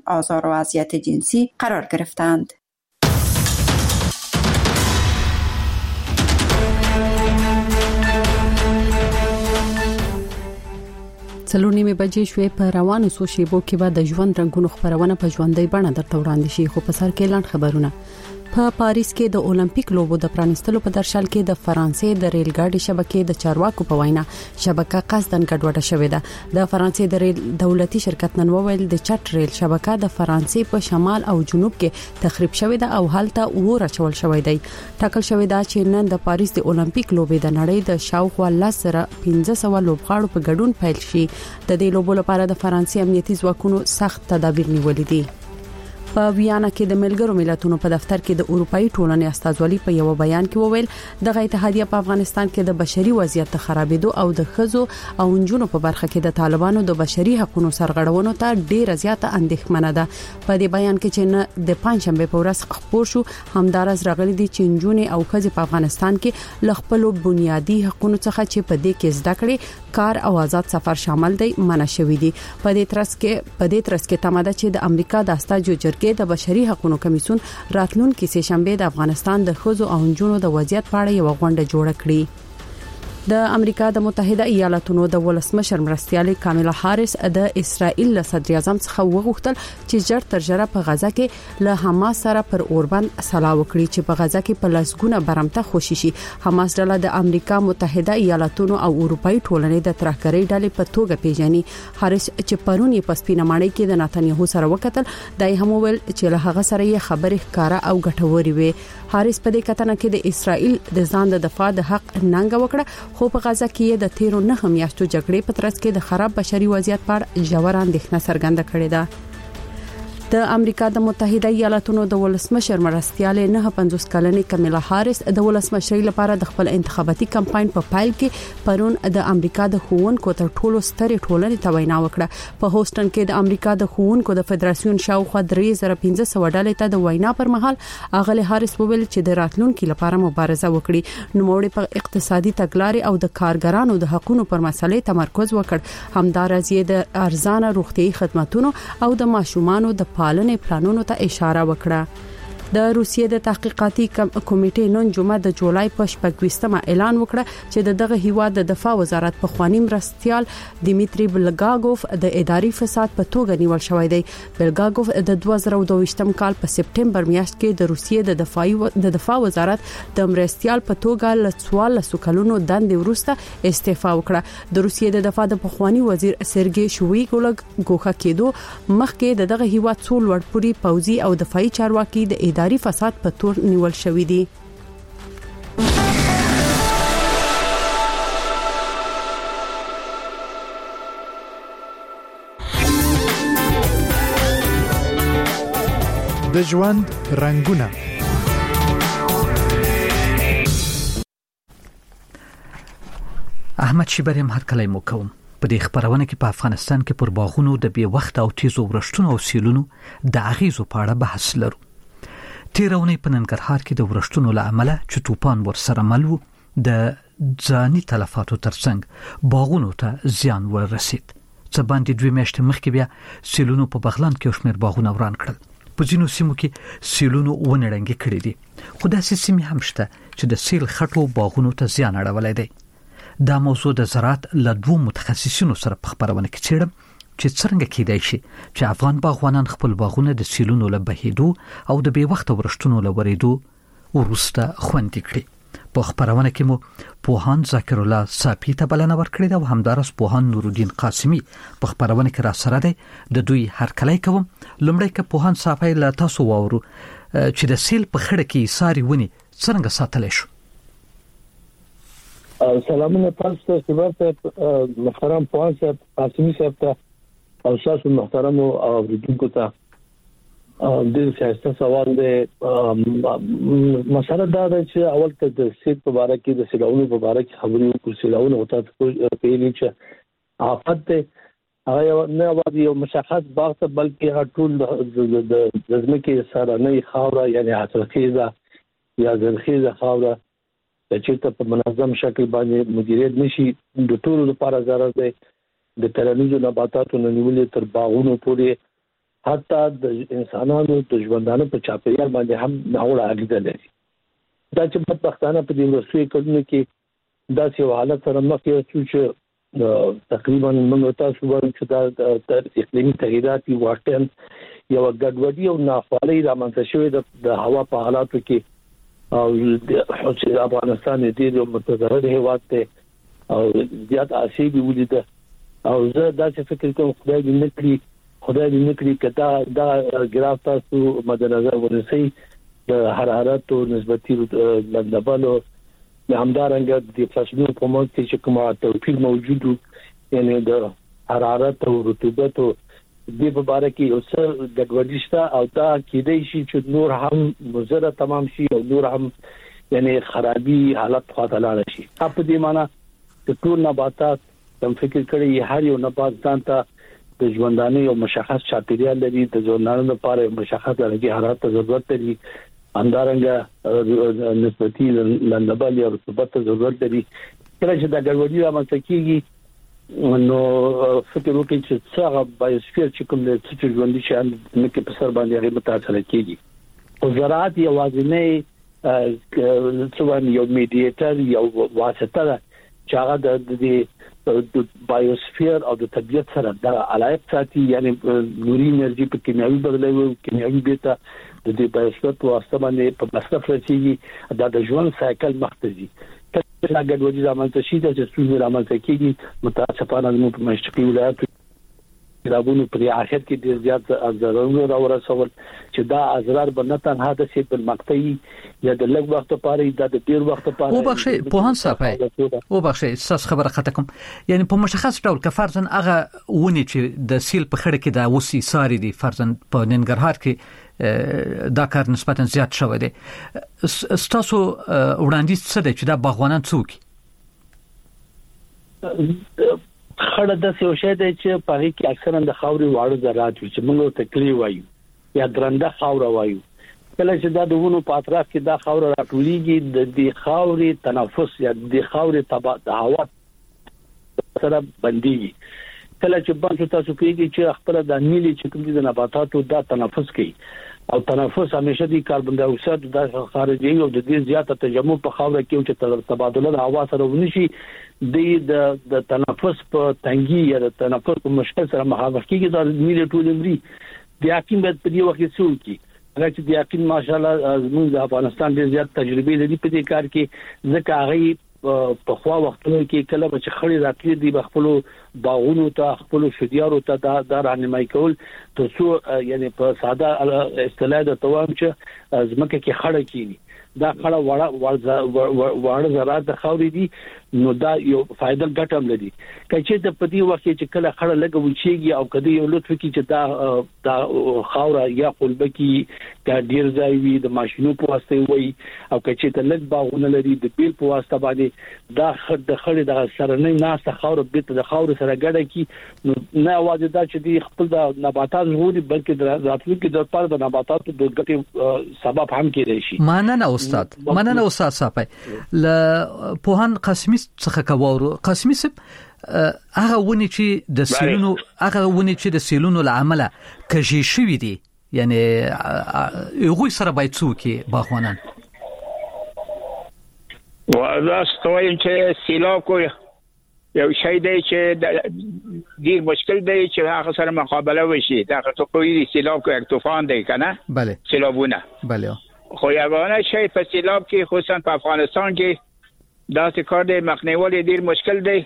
آزار و اذیت جنسی قرار گرفتند. څلور نیمې بجې شوې. په روانو څو شیبو کې به د ژوند رنگونو خبرونه په ژوندۍ بڼه درته وړاندې شي. خو په سر کې لاند خبرونه. په پاریس کې د اولمپیک لوبو د پرانستلو په درشل کې د فرانسې د ریل ګاډي شبکې د چارواکو په وینا شبکه قصدن ګډوډه شوې ده. د فرانسې د ریل دولتي شرکت نن وویل د چټ ریل شبکه د فرانسې په شمال او جنوب کې تخریب شوې ده او هلته اور اچول شوی دی. ټاکل شوی دا چې نن د پاریس د اولمپیک لوبې د نړۍ د شاوخوا 1500 لوبغاړو په ګډون پیل شي. د دې لوبو لپاره د فرانسې امنیتي ځواکونو سخت تدابیر نیولې دي. په ویانا کې د ملګرو ملتونو په دفتر کې د اروپאי ټولنې استازولي په یو بیان کې وویل د اتحادیه په افغانستان کې د بشري وضعیت خرابېدو او د خزو او انجونو په برخه کې د طالبانو د بشري حقوقو سرغړونو ته ډېر زیاته اندېښمنه ده. په دې بیان کې چې د پنځشنبه په ورځ خبر شو همدارس راغلي دي چې انجونې او خزې په افغانستان کې ل خپل بنیادی حقوقو څخه چې په دې کې زده کړې کار او آزاد سفر شامل دي منع شوې دي. په دې ترڅ کې تماده چې د امریکا د استازو جرګې د بشري حقوقو کمیسیون راتلونکي سه شنبه د افغانستان د خزو او انجونو د وضعیت په اړه یو غونډه جوړه کړي. د امریکا د متحده ایالاتونو د ولسمشر مرستیالي کاملا هاریس د اسرائیل له صدر اعظم څخه وغوښتل چې ژر تر ژره په غزا کې له حماس سره پر اوربند سلا وکړي چې په غزا کې په لسګونه برمته خوشي شي. حماس ډله د امریکا متحده ایالاتونو او اروپאי ټولنې د ترهګرۍ ډلې په توګه پیژني. هاریس چې پرون یې په سپینه ماڼۍ کې د نتنیاهو سره وکتل دای هم ویل چې له هغه سره یې خبرې ښکارا او ګټوري وي. هاریس په دې کتنه کې د اسرائیل د ځان د دفاع د حق ننګ وکړه خو په غزا کې د 13 میاشتو جګړې په ترڅ کې د خراب بشري وضعیت پر ژور اندېښنه څرګنده کړې ده. د امریکا د متحده ایالاتونو د ولسمشر مرستیاله 50 کلنې کاملا هاریس د ولسمشرۍ لپاره د خپل انتخاباتي کمپاین په پایل کې پرون د امریکا د ښوونکو تر ټولو سترې ټولنې ته وینا وکړه. په هوسټن کې د امریکا د ښوونکو د فدراسیون شاوخوا 3500 ډلې ته د وینا پر مهال اغلی هاریس وویل چې د راتلونکو لپاره مبارزه وکړي. نوموړي په اقتصادي تګلارې او د کارګرانو د حقوقو پر مسلې تمرکز وکړ. همدارس یې د ارزانه روغتيایي خدماتو او د ماشومانو د پالنې پلانونو ته اشاره وکړه. د روسیې د تحقیقاتي کمیټې نن جمعه د جولای په 26مه اعلان وکړ چې دغه هیواد د دفاع وزارت په خوانیم مرستیال دیمیتری بلګاګوف د اداري فساد په توګه نیول شوی دی. بلګاګوف د 2022م کال په سپټمبر میاشت کې د روسیې د دفاع وزارت د مرستیال په توګه ل 14 کلونو دندې وروسته استعفا وکړه. د روسیې د دفاع د پخوانی وزیر سرګي شویګو ګوخه کېدو مخکې دغه هیواد څو لوړپوړي پوځي او دفاعي چارواکي د اداري فساد په تور نیول شوې دي. د ژوند رنگونه. احمد شیبریم هر کله مو کوم په دې خبرونه کې په افغانستان کې پر باغونو د بي وخت او تیزو ورشتونو او سیلونو د اغیزو په اړه بحث لرو. تیرونی په ننګرهار کې د ورشتونو له امله چې توپان ورسره مل و د ځاني تلفاتو ترڅنګ باغونو ته زیان ورسید. څه باندې 2 میاشتې مخکې بیا سیلونو په بغلان کې شمیر باغونه وران کړل. په ځینو سیمو کې سیلونو ونړنګ کړي دي. خو داسې سیمې هم شته چې د سیل خټو باغونو ته زیان اړولی دی. دا موضوع د زراعت له 2 متخصصینو سره په خبرونه کې څېړم چې څنګه کېدای شي چې افغان باغوانان خپل باغونه د سیلونو له بهیدو او د بي وخت ورشتونو له ورېدو ورسته خوندي کړي. په خبرونه کې مو پوهان ذکر الله صافي ته بلنه ورکړې ده او همدارس پوهان نورالدین قاسمی په خبرونه کې را سره دی. د دوی هرکلی کوم. لومړی که پوهان صافي له تاسو واورو چې د سیل په خړه کې ساري ونی څنګه ساتلی شو. سلامونه تاسو ته محترم پوهان صاحب قاسمی صاحب ته او تاسو محترم او اوریدونکو ته د سیاست سوال دی. مسله دا ده چې اول ته د سیل په اړه کې د سیلونو په اړه کې خبرې وکړو. سیلونه وته پیلې چې آفت ده هغه نه وایي یو مشخص باغ ته بلکې ټول د ځمکې سره نه خاوره یعنی حاصلخیزه یا زرخیزه خاوره چې ته په منظم شکل باندې مدیریت نشي د ټولو لپاره ضرر دی. د کرنیزو نباتاتو نه نیولې تر باغونو پورې حتی د انسانانو د ژوندانه په چاپیریال باندې هم ناوړه اغیزه لري. دا چې بدبختانه په دې وروستیو کلونو کې دا یو حالت سره مخ یو چې تقریبا موږ تاسو وایو چې دا د اقلیمي تغیرات واقعا یو ګډوډي او ناخوالي رامنځته شوې د هوا په حالاتو کې او چې افغانستان دې یو متضرر هیواد ته او زیات آسیب ولید او زه دا چې فکر کوم خدای دې نکړي کدا دا ګراف تاسو مدنظر ونیسي د حرارت او نسبتي لندبلو همدارنګه د فصلونو په منځ کې چې کومه توپیر موجود یعنی د حرارت او رطوبت او د په اړه کې اوس ګډوډي شته او دا کېدای شي چې نور هم مضر تمام شي او نور هم یعنی خرابي حالت خواته لاړ شي. په دې معنی چې ټول نباتات کوم فکر کړي هر یو نبات ځانته د ژوندانه یو مشخص چاپیریال لري، د ژوندانه لپاره مشخص درجه حرارت ته ضرورت لري، همدارنګه نسبتي لندبل یا رطوبت ته ضرورت لري. کله چې دا ګډوډي رامنځته کیږي نو فکر وکړئ چې څنګه بایوسفیر چې کوم د څه ژوندۍ شیان کې په سر باندې هغه متاثر کیږي. او زراعت یوازینی څه یو میډیټر یو واسطه ده چې هغه د بایوسفیر او د طبیعت سره د علاقه ساتي، یعنی نوري انرژي په کیمیاوي بدلوي او کیمیاوي بیته د دې بایوسفیر په واسطه باندې په مصرف رسیږي. دا د ژوند سایکل مختزي کله ګډوډي رامنځته شي چې څو رامنځته کیږي متاسفانه موږ په مشرقي ولایتونو رابونو پر اخر کې ډیر زیات ضررونه راورسول چې دا اضرار به نه تنها د سي په مقطعي یا د لږ وخت لپاره د ډیر وخت لپاره او بخښي په هان صفای او بخښي ساس خبره ختم یعنی په مشخص ډول که فرضاً هغه ونی چې د سیل په خړه کې د وسی ساري دي فرضاً په ننګرهار کې دا کار نسبتاً زیات شوی دی. ستاسو وړاندیز څه دی چې دا باغوانان څوک خړه د څه شی دی چې په هغه کې اکثرا د خاوري واړو ذرات وي چې موږ ته کلی وایو یا درنده خاور وایو. کله چې دا د ونو په اطراف کې دا خاور راټولېږي د دې خاوري تنفس یا د خاوري د هوا سره بنديږي. کله چې باندې تاسو پیږي چې خپل د نیلي چې کوم دي نباتاتو دا تنفس کوي او تنفس همیشه د کاربن ډای اکساید د خارجي او د دې زیاته تجمع په خاور کې چې تبادله د هوا سره ونشي د تنفس په تنګي یا د تنفس په مشکل سره مخامخ کیږي. دا نیلي ټول عمري د یقین په دې وخت کې څوکي هغه چې د یقین ماشاءالله زموږ د افغانستان ډیر زیات تجربه لري په دې کار کې ځکه هغه په خوا وختونو کې کله چې خړې راتلې دي خپل باغونو ته خپل شديارو ته دا راهنمایي کول ته څو یعنی په ساده اصطلاح د توام چې زمکه کې خړې کینی دا خړه وړ زراعت د خاورې دي نو دا یو فائدہ ګټم لري. کله چې په دې وخت کې کله خړه لګو وچیږي او کله یو لطف کې چې دا خاوره یا قلبکی دا ډیر ځای وي د ماشينو په واسطه وي او کله چې لږ باغونه لري د بیل په واسطه باندې دا د خړې د سرنۍ ناسه خاوره بیت د خاوره سره ګډه کی نو نه واجب دا چې دی خپل د نباتات ژغوري بلکې د راتلونکي د لپاره د نباتاتو د ګټې سبب هم کېدای شي. مننه استاد صاحب ل پوهان قاسمي څخه کوورو قاسمي صاحب هغه ونی چې د سیلونو لعمله کجی شوی دی یعنی یو سره باید څوک باغوانان ودا ستوي چې سیلاب کو یو شی دی چې ډیر مشکل دی چې هغه سره مقابله وشي. دا ته کوی سیلاب کو یک طوفان دی کنه بله سیلابونه بله خو یوانه شی په سیلاب کې خصوصا په افغانستان کې دا څه کار دی مخنیوال ډیر مشکل دی.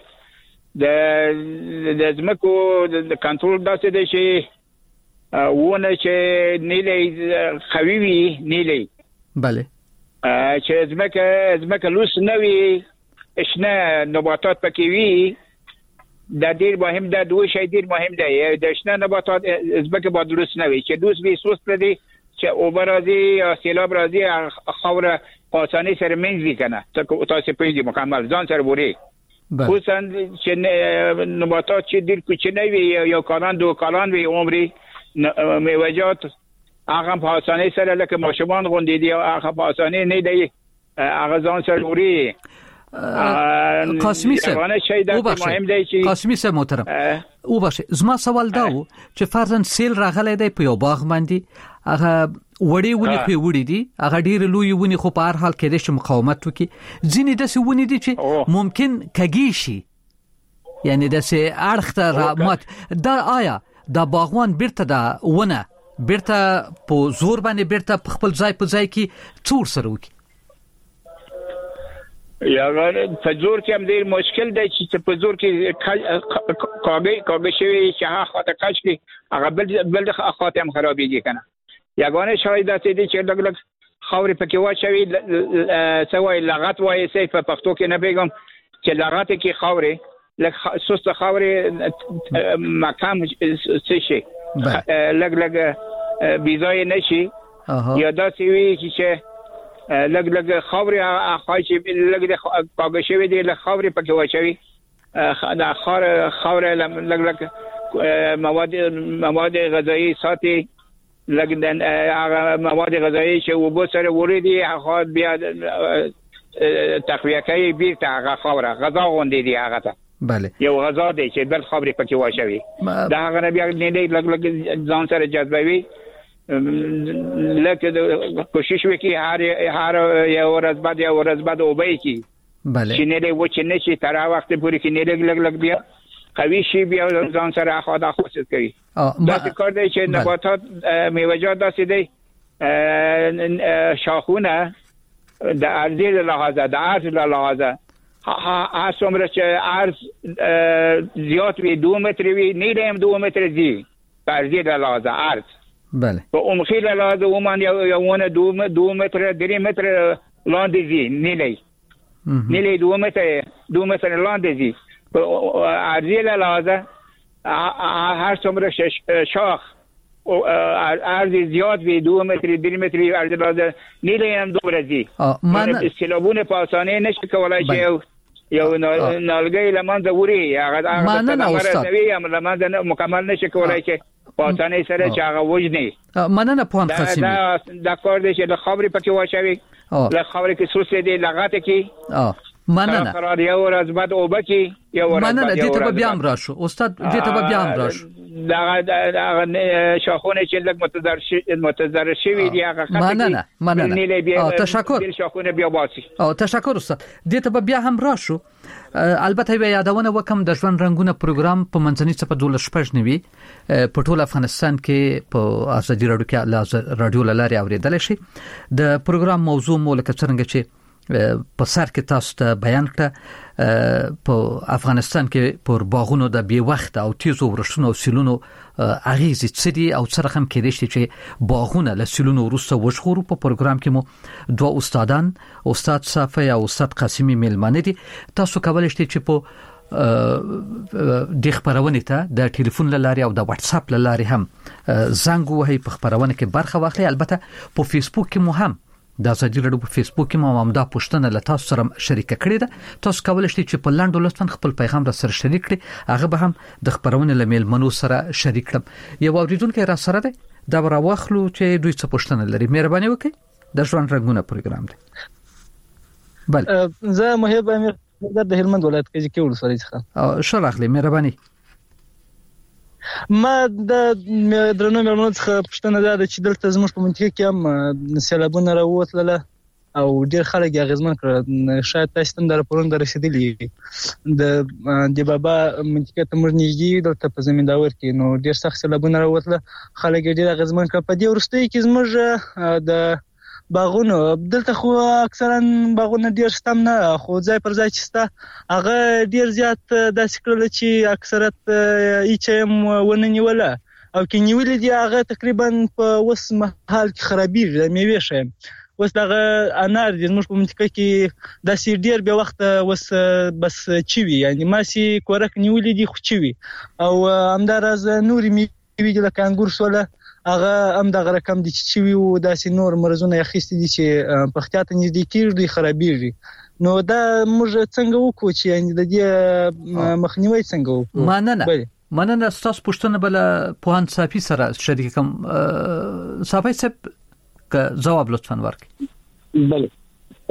د زمکو د کنټرول داسې دی چې ونه چې نیلې خوي وي نیلې بله چې زمکه لوس نه وي اشنه نباتات پکې وي دا ډیر مهم ده. دوه شی ډیر مهم دی د اشنه نباتات زمکه باید لوس نه وي چې لوس به سوس پردي چې اوبرازي یا سیلاب راځي خوره پاسانی سره منځي کنه تاسو پیږي مکمل ځان سره وری خصوصا چې نباتات چې ډیر کوچنی وي یا کلان دو کلان وي عمري میوه‌جات هغه پاسانی سره لکه ماشومان غوندې دي هغه پاسانی نه دی هغه ځان سره وری قاسمی صاحب مهم دی چې قاسمی صاحب محترم او باشه زما سوال دا و چې فرضاً سیل راغلی دی په یو باغ باندې هغه وړي ونی په وړي دي هغه ډیر لوی ونی خو په هر حال کې د مقاومت وکي ځینې د ونی دي چې ممکن کږي شي یعنی د سه اړخ ته مات دا آیا دا باغوان بیرته دا ونه بیرته په زور باندې بیرته په خپل ځای په ځای کې څور سره وکي یا په زور کې هم ډیر مشکل دی چې په زور کې کاغې شوی چې هغه خاطر کاش کې هغه بل خاطر هم خرابېږي کنه یګانه شاید داسې دي چې لګ خاورې پکې واچوي سوای لغت وایي سي په پښتو کې نه پیغام چې لغت کې خاورې لکه سوست خاورې مکان څه شي لګ بيځای نشي یا داسې وي چې لګ خاورې خاصي لګ کاغې شوی دی لګ خاورې پکې واچوي دا خاورې لګ مواد غذایی ساتي لګن هغه مواد غذایی چې وبو سره ورېدي هغه بیا تقویه کوي بیرته هغه خاوره غذا غونډې دی هغه ته بله یو غذا دی چې بل خبرې پکې واچوي دا هغه بیا نه لګ ځان سره جذبوي لکه کوشش وکي هر یو ورځ بعد وبای کی بله چې نه له و چې نشي تر وخت پورې کې نه لګ بیا قوي شي بیا ځان سره خدا خوشت کوي دا کار دی چې نباتات میوه‌جات داسې دی شاخونه د ارضی لحاظه د عرض لحاظه هر څومره چې عرض زیات وي 2 متر وي نیله هم 2 متر دی په ارضی لحاظه عرض بله په عمقي لحاظه ومن یوونه 2 متر 3 متر لاندې دی نیله 2 متر لاندې دی ارضی لحاظه هر څومره شاخ عرض زیاد وي 2 متر 3 متر عرض لحاظه نیله هم دومره دی سیلابونه په اسانه نشي کولای چې یو نالګي لمنځه وړي هغه نوي هم لمنځه مکمل نشي کولای چې په اسانه سره چې هغه وجني مننه په قاسم دا کار دی چې د خبرې پکې واچوي د خبرې کې سوسه دی لغات کې مننه قرار یو ورځ بعد او بکی یو ورځ مننه دې ته بیا هم راشو استاد دې ته بیا هم راشو دا شاخونه چې لږ متضرر شوی دی هغه مننه تشکر شاخونه بیا باسي تشکر استاد دې ته بیا هم راشو البته بیا یادونه وکم د ژوند رنگونه پروګرام په منځني څخه 12 په ټول افغانستان کې په ازادي رادیو کې رادیو لاري اوریدل شي د پروګرام موضوع مولک څنګه چې په سر کې تاسو ته بیان کړه په افغانستان کې پر باغونو د بي وخت او تیزو ورشتونو او سیلونو اغیزې څه دي او څه رقم کې دي چې باغونه له سیلونو وروسته وشغورو په پروګرام کې مو دوه استادان استاد صافی او استاد قاسمی میلمانه دي تاسو کولای شئ چې په د خبرونه ته د ټلیفون لاري او د واتس اپ لاري هم زنګ وهي په خبرونه کې برخه واخلي البته په فیسبوک کې مو هم د ازادي رادیو په فیسبوک کې مو هم دا پوښتنه له تاسو سره شریک کړې ده تاسو کولای شئ چې په لاندو لطفاً خپل پیغام را سره شریک کړئ هغه به هم د خبرونه لمیل منو سره شریک کړم یو اوریدونکو را سره ده دا راوخلو چې دوی څه پوښتنه لري مهرباني وکړئ د ژوند رنگونه پروګرام دی بل زه محب امیر د هلمند ولایت کې کې ولسوالۍ څخه شرح لې مهرباني ما د درنو مېلمنو څخه پوښتنه ده چې دلته زموږ په منطقه کې هم سیلابونه راوتله او ډېر خلک اغیزمن کړ شاید تاسو ته د راپورونو رسیدلی د بابا منطقه ته موږ نږدې دلته په زمینداور کې نو ډېر سخت سیلابونه راوتله خلک ډېر اغیزمن کړ په دې وروستۍ کې زموږ د باغونو دلته خو اکثرا باغونه ډیر ستم نه خو ځای پر ځای چې ستا هغه ډیر زیات داسې کړل چې اکثرت ایچم وننیوله او کې نیولې دی هغه تقریبا په وس محل کې خرابېږي د میوې شي وس دغه انار د موږ په منطقه کې داسې ډیر به وخت وس بس چوي یعنی ماسي کورک نیولې دی خو چوي او همدارز نوري میوې لکه انګور سوله هغه هم د رقم دي چې وی او داسې نور مرزونه اخیستي دي چې په احتیاط نږدې کیږي خرابېږي نو دا موږ څنګه وکړو چې یعنی د دې مخنیوي څنګه وکړو مننه تاسو پوښتنه بل پوهان صافي سره شریک کوم صافي صاحب جواب لطفا ورکړئ بله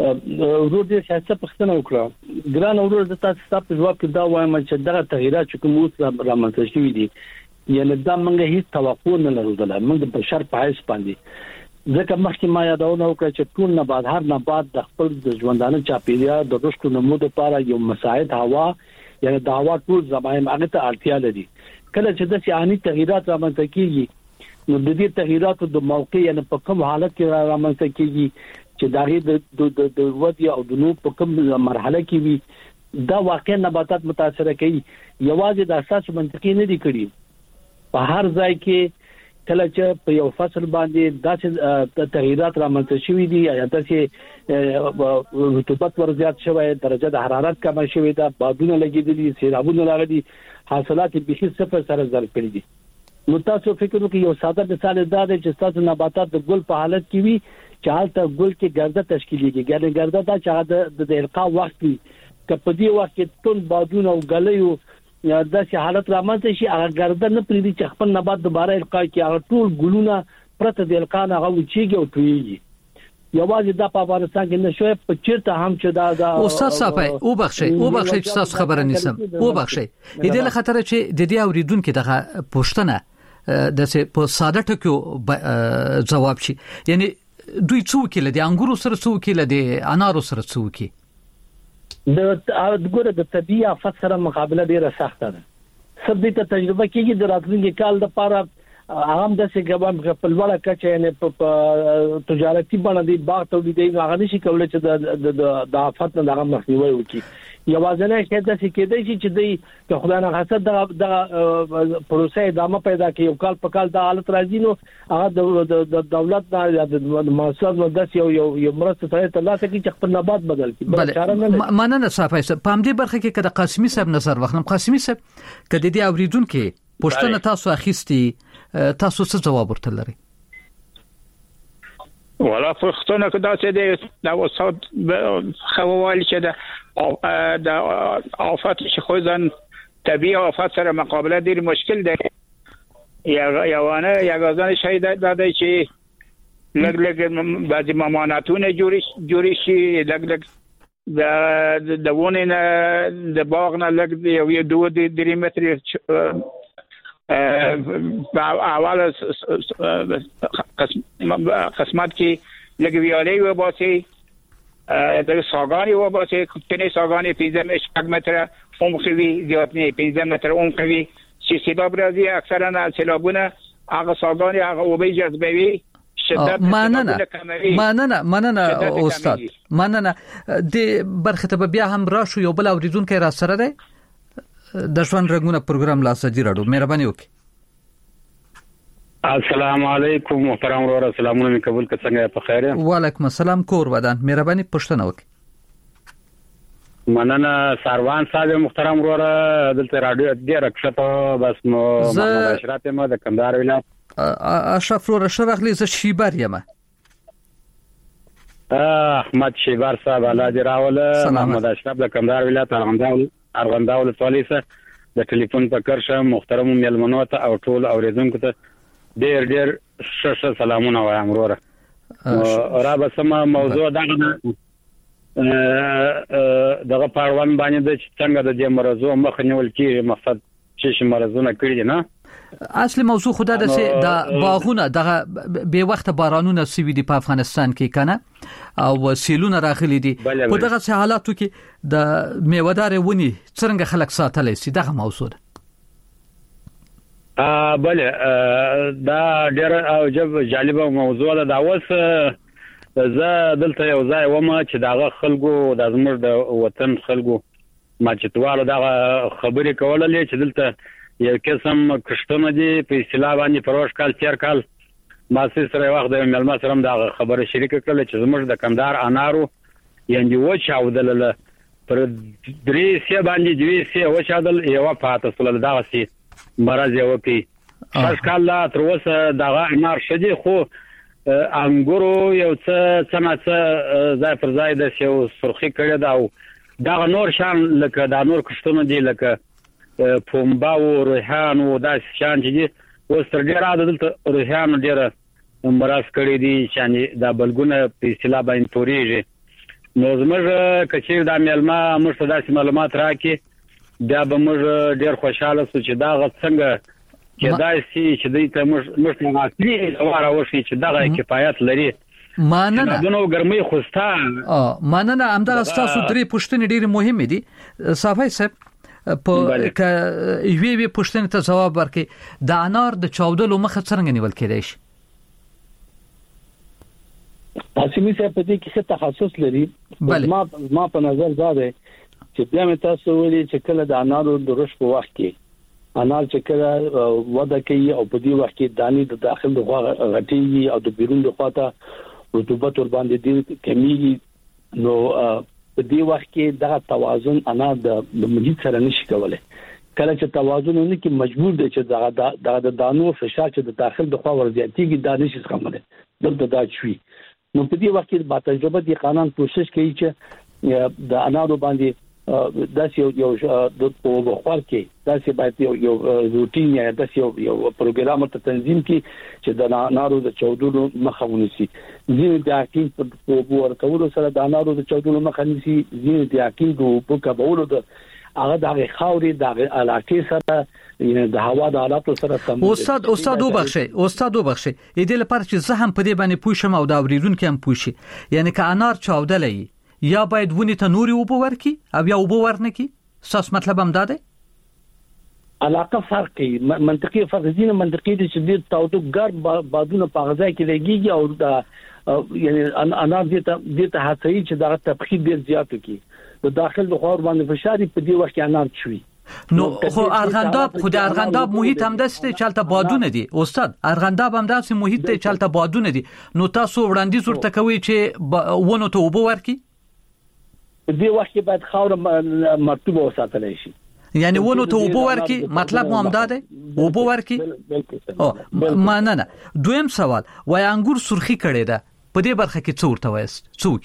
ورور دې سیاست پښتنه وکړه ګران ورور د تاسو په جواب کې دا وایم چې دغه تغیرات چې کوم اوس رامنځته شوي دي یعنی دا موږ هیڅ توقع نه لرو موږ د بشر په حیث باندې ځکه مخکې ما یادونه وکړه چې ټول نبات هر نبات د خپل د ژوندانه چاپیریال د رشد او نمو لپاره یو مساعد هوا یعنی د هوا ټول زمایم هغه ته اړتیا لري کله چې د سیاني تغیرات رامنځته کیږي نو د دې تغیراتو د موقع یعنی په کوم حالت کې رامنځته کیږي چې داغه د ودی او د نو په کوم مرحله کې وي دا واقع نباتات متاثر کوي یوازې د اساس منطقي نه دي کړی په هر ځای کې کله چې په یو فصل باندې داسې تغیرات رامنځته شوي دي یا داسې رطوبت ورزيات شوی درجه د حرارت کم شوی دا بادونه لګیدلي سیلابونه راغلي حاصلات به صفر سره ضرب کړي دي نو تاسو فکر وکړئ یو ساده مثال دا دی چې تاسو نباتات د ګل په حالت کې وي چې حالت ګل کې ګرده تشکیلېږي ګل ګرده دا چې د القا وخت وي کپدي وخت کې تون بادونه او غلیو یا داسې حالت رامنځته شي هغه ګرده نه پریدي چې خپل نبات دوباره القا کې هغه ټول ګلونه پرته د القا نه غوچيږي او تویږي یوازې دا په افغانستان کې نشوي په چیرته هم چې دا استاد صاحب او بخښي چې تاسو خبره نیسم او بخښي دې له خطر چې د دې اوریدونکو دغه پوښتنه د په ساده ټکو جواب شي یعنی دوی څوک له دي انګورو سره څوک له دي انارو سره څوک د ګوره د طبيعي آفت سره مقابله ډیره سخته ده سب دې ته تجربه کیږي د راتلونکي کال لپاره عام د سګبام په لوړه کچه یعنی په تجارتي باندې باغ تولیدي هغه نشي کولای چې د آفت نه هغه مخنیوي وکړي یوازنه کې د سکیدای شي چې د خدای نه حسد د پروسه ادامه پیدا کوي او کال په کال د حالت راځي نو هغه د دولت نه یا د مؤسسات نو داس یو مرسته ته لا ته چې خپل نبات بدل کړي مننه صاحب په دې برخه کې کده قاسمی صاحب نظر واخلم قاسمی صاحب کده دې اوریدونکو پښتنه تاسو اخیستي تاسو څه جواب ورته لري ولا پښتنه کدا چې د وسات خوال چې د آفات خودن طبيعي آفات سره مقابله ډیر مشکل ده یا غزان شي د چې لګ بعضی ممانعتونه جوړ شي لګ د ونه د باغ نه لګ یو 2 متر اول قسمت کې لګویالي و باسي د ساګانی و باسي کتنې ساګانی 15 متر عمقوي زیات نه 15 متر عمقوي چې سبب راځي اکثرا سیلابونه هغه ساګانی هغه وبې جذبوي مننه استاد مننه د برخه ته بیا هم راشو یو بل اوریدونکو را سره ده د ژوند رنگونه پروګرام لا سجی راډو مهرباني وکړئ السلام علیکم محترم ورور سلامونه می قبول ک څنګه په خیر وعلیکم السلام کور ودان مهرباني پښتنه وکړئ مننه سروان صاحب محترم ورور دلته رادیو دې رخصته بس نو مباشرت ما د کندهار ولایت اشرف ورور شرخلی ز شیبر یم احمد شیبر صاحب الله دې راوله محمد اشرف د کندهار ولایت ارغنداو لطالیسه د ټلیفون په کرشه محترم ملمنو ته او ټول اوریدونکو ته ډیر ښه سلامونه وایم وروره را به سم موضوع دغه پاروان باندې د څنګه د دې مرزو مخ نیول کیږي مقصد چې مرزونه کړی نه اصلي موضوع خدا د باغونه دغه به وخت بارانونه سوي دي په افغانستان کې کنه او سیلونه راغلي دي په دغه حالاتو کې د میوهدار ونی څنګه خلک ساتلی سي دغه موضوع ده بله دا ډېر او جالب موضوع ده دا اوس زه دلته یو ځای وم چې دغه خلکو د زموږ د وطن خلکو ماچتوالو دغه خبرې کولې چې دلته یو قسم کشتونه دي په اصطلاح باندې پروش کال تیر کال ما سره وخت د ملما سره د خبره شریک کړل چې زموږ د کندهار انارو یعنی و چاودل پر درې سه باندې دوی سه و چاودل یو پاتې سول دغه سي مرز یو کې خاص کله تر اوسه دغه انار شدي خو انګورو یو څه ځای پر ځای د یو سرخی کړی دا او دغه نور شان لکه د نور کشتونه دي لکه پومبا او ریحان او داس شان دي اوس تر ډیره د ریحان ډیره مرز کړی دي چې دا بلګونه په اصطلاح باندې توريږي نو زموږ کچیر د ملما موږ داسې معلومات راکې دا به موږ ډیر خوشاله سو چې دا څنګه چې دا چې دوی ته موږ راځي او راوښي چې دا کفایت لري مننه دنو ګرمي خوستا مننه همدا تاسو درې پوښتنې ډېرې مهمې دي صافي صاحب په یوې پوښتنې ته جواب ورکړي د انار د چاودلو مخه څنګه نیول کېدای شي قاسمي صاحب په دې کې څه تخصص لري ما په نظر دا ده چې بیا مې تاسو ویلي چې کله د انارو د رشد په وخت کې انار چې کله وده کوي او په دې وخت کې دانی د داخل د خوا غټيږي او د بیرون د خوا ته رطوبت ور باندې ډیر کمیږي نو په دې وخت کې دا توازن انار د محیط سره نشي کولای کله چې توازن نه کې مجبور دي چې د دانو فشار چې د داخل د خوا ور زیاتېږي دا نشي څنګه دلته دا شوي نو په دې وخت کې با تجربه دي قانون کوشش کوي چې د انارو باندې داسې یو د په خور کې داسې باید یو روټین یا داسې یو پروګرام ته تنظیم کی چې د انارو د چودلو مخه ونیسي ځینې د حقیقت په ورکولو سره د انارو د چودلو مخه نیسي ځینې د حقیقت په کبولو د هغه د خاورې د علاقې سره د هوا د حالاتو سره سم استاد وبخښي دې لپاره چې زه هم په دې باندې پوښم او دا اوریدونکو هم پوښي یعنی که انار چاودلې یا باید ونی ته نوري وبو ورکی او یا وبو ورنکی ساس مطلب هم داده علاقه فرقي منطقي فرق دي منطقي دي چې د تاوتو ګر بادونه په غذا کې لګيږي او د یعنی انار دي ته هڅوي چې دا تبخیر ډیر زیات کی د داخل د خور باندې فشار په دې وخت کې انار چوي نو خو ارغنداب محیط هم دسته چالتہ بادونه دي استاد ارغنداب هم داسې محیط ته چالتہ بادونه دي نو تاسو وړاندیز ورته کوي چې ونه ته وبو ورکی په دې وخت کې باید خاور مرطوبه وساتل شي یعنی ونه ته وبو ورکی مطلب مو همداده وبو ورکی او مننه دویم سوال وای انګور سرخی کړي ده په دې برخه کې څو ورته وایست څوک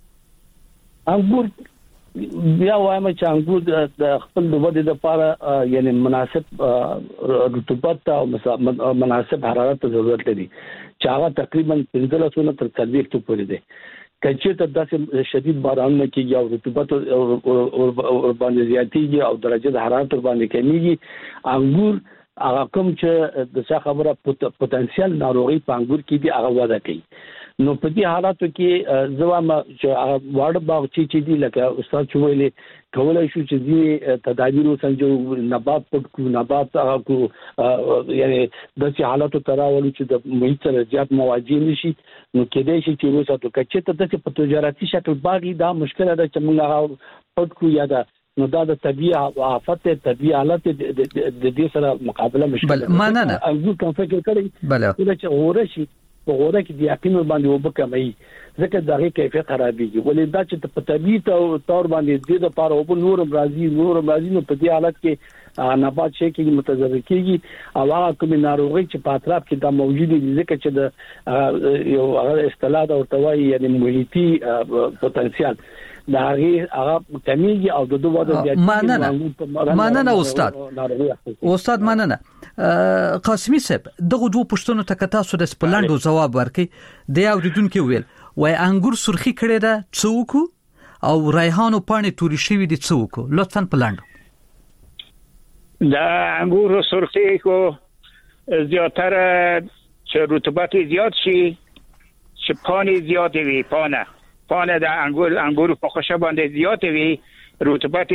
انګور بیا وایم چې انګور د خپل د ودې لپاره یعنی مناسب رطوبت او مناسب حرارت ضرورت لري چې هغه تقریبا 15 تر 40 پورې ده کچې ته داسې شدید باران نه کیږي او رطوبت ور باندې زیاتېږي او درجه د حرارت ور باندې کمیږي انګور هغه کوم چې د څه خبره پوتنشل ناروغي په انګور کې دی هغه وده کوي نو په دې حالاتو کې زوام چې واړه باغ چې دی لکه استاد چويلې کولای شو چې دې تدابیر وسنجو نبات پټ کو نبات هغه کو یعنی د څه حالاتو تراول چې د محیط سره زیات مواجه نشي نو کېدای شي چې وساتو کچې ته د په تجارتي شکل باغی دا مشکله ده چې موږ پټ کو یا دا نو دا د طبيعي آفت طبيعي حالت د دې سره مقابله مشکله مننه انګور کوم فکر کړی بله چې اورشي په غوړه کې د یقین باندې وبکمای ځکه دغه کیفیت خرابېږي ولې دا چې په طبيعي تور باندې د لپاره او نور برازیل نو په دې حالت کې نبات شي کې متضرر کیږي او هغه کوم ناروغي چې په اطراف کې دا موجود دي ځکه چې د یو هغه اصطلاح او توای یعنی محیطي پوتنشل دا هغه کمیږي او د دوه د زیاتې مننه استاد مننه قاسمی صاحب دغه دوه پښتنو ته کتا سو د سپلندو جواب ورکړي د اوریدونکو ویل وای انګور سرخی کړي دا څوک او ریحانو پانی توري شوی دي څوک لطفا پلاندو دا انګور سرخی کو زیاتره چې رطوبت زیات شي چې پانی زیات وي پانه د انګور په خوشه باندې زیات وي رطوبت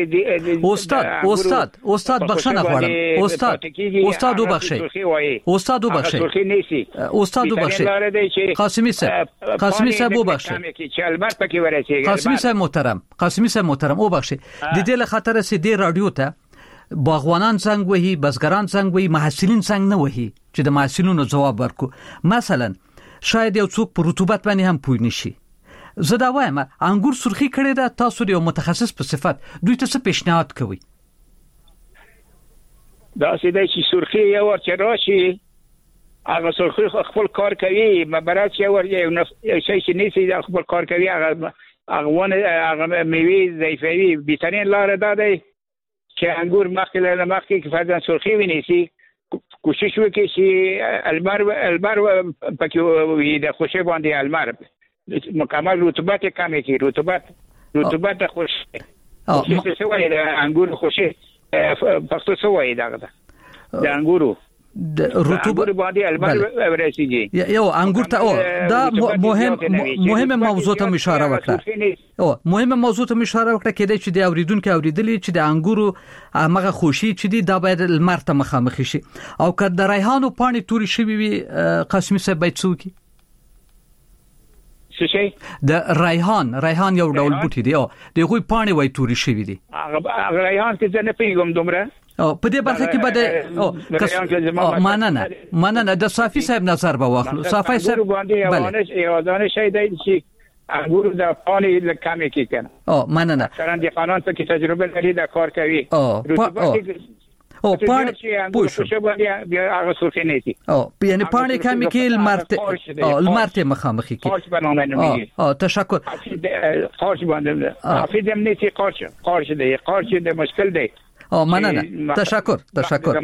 استاد بخښنه غواړم استاد وبخښئ قاسمی صاحب وبخښئ قاسمی صاحب محترم وبخښئ د دې له خاطر سي د رادیو ته باغوانان څنګه وهي بزګران څنګه وهي محصلین څنګه نه وهي چې د محصلینو جواب ورکو مثلا شاید یو څوک په رطوبت باندې هم پوه نشي زه دا وایم انګور سرخی کړي دا تاسو یو متخصص په صفت دوی ته څه پیشنهاد کوي دا سیده چې سرخی یو ورته راشي هغه سرخی خپل کار کوي مبارک یو شي چې نسی خپل کار کوي هغه میوه ضعیفوي بهترین لار ده چې انګور مخکې کې فرضاً سرخی ونیسي کوشش وکړي چې المار پکې وي د خوشې باندې المار مکمل رطوبت کمی کی رطوبت خوش څه وایي د انګور خوشي پښتو څه وایي دا د انګورو د رطوبت باندې البته ورسیږي یو انګور ته دا مهمه موضوع ته اشاره وکړه مهمه موضوع ته اشاره وکړه کېدای چې د اوریدونکو اوریدلې چې د انګورو مغه خوشي چې دا باید لمر ته مخامخ شي او که د ریحانو پاڼې توري شوي وي قاسمي صاحب باید څوک څه شي د ریحان یو ډول بوټي دی او دغه پاڼې وای توري شوي دي هغه ریحان چې نه پیګم دومره او په دې برخه کې بده مننه د صافي صاحب نظر به واخلو صافي صاحب باندې یو دانه شي دی چې انګور د پانی لکه کې کنه مننه څنګه د قانون ته تجربه لري دا کار کوي پانی پوښ بیا هغه سوفینيتي یعنی پانی کمی کې المرته مخامخي کې تشکر قارش باندې افیدم نيتي قارش دی مشکل دی مننه تشکر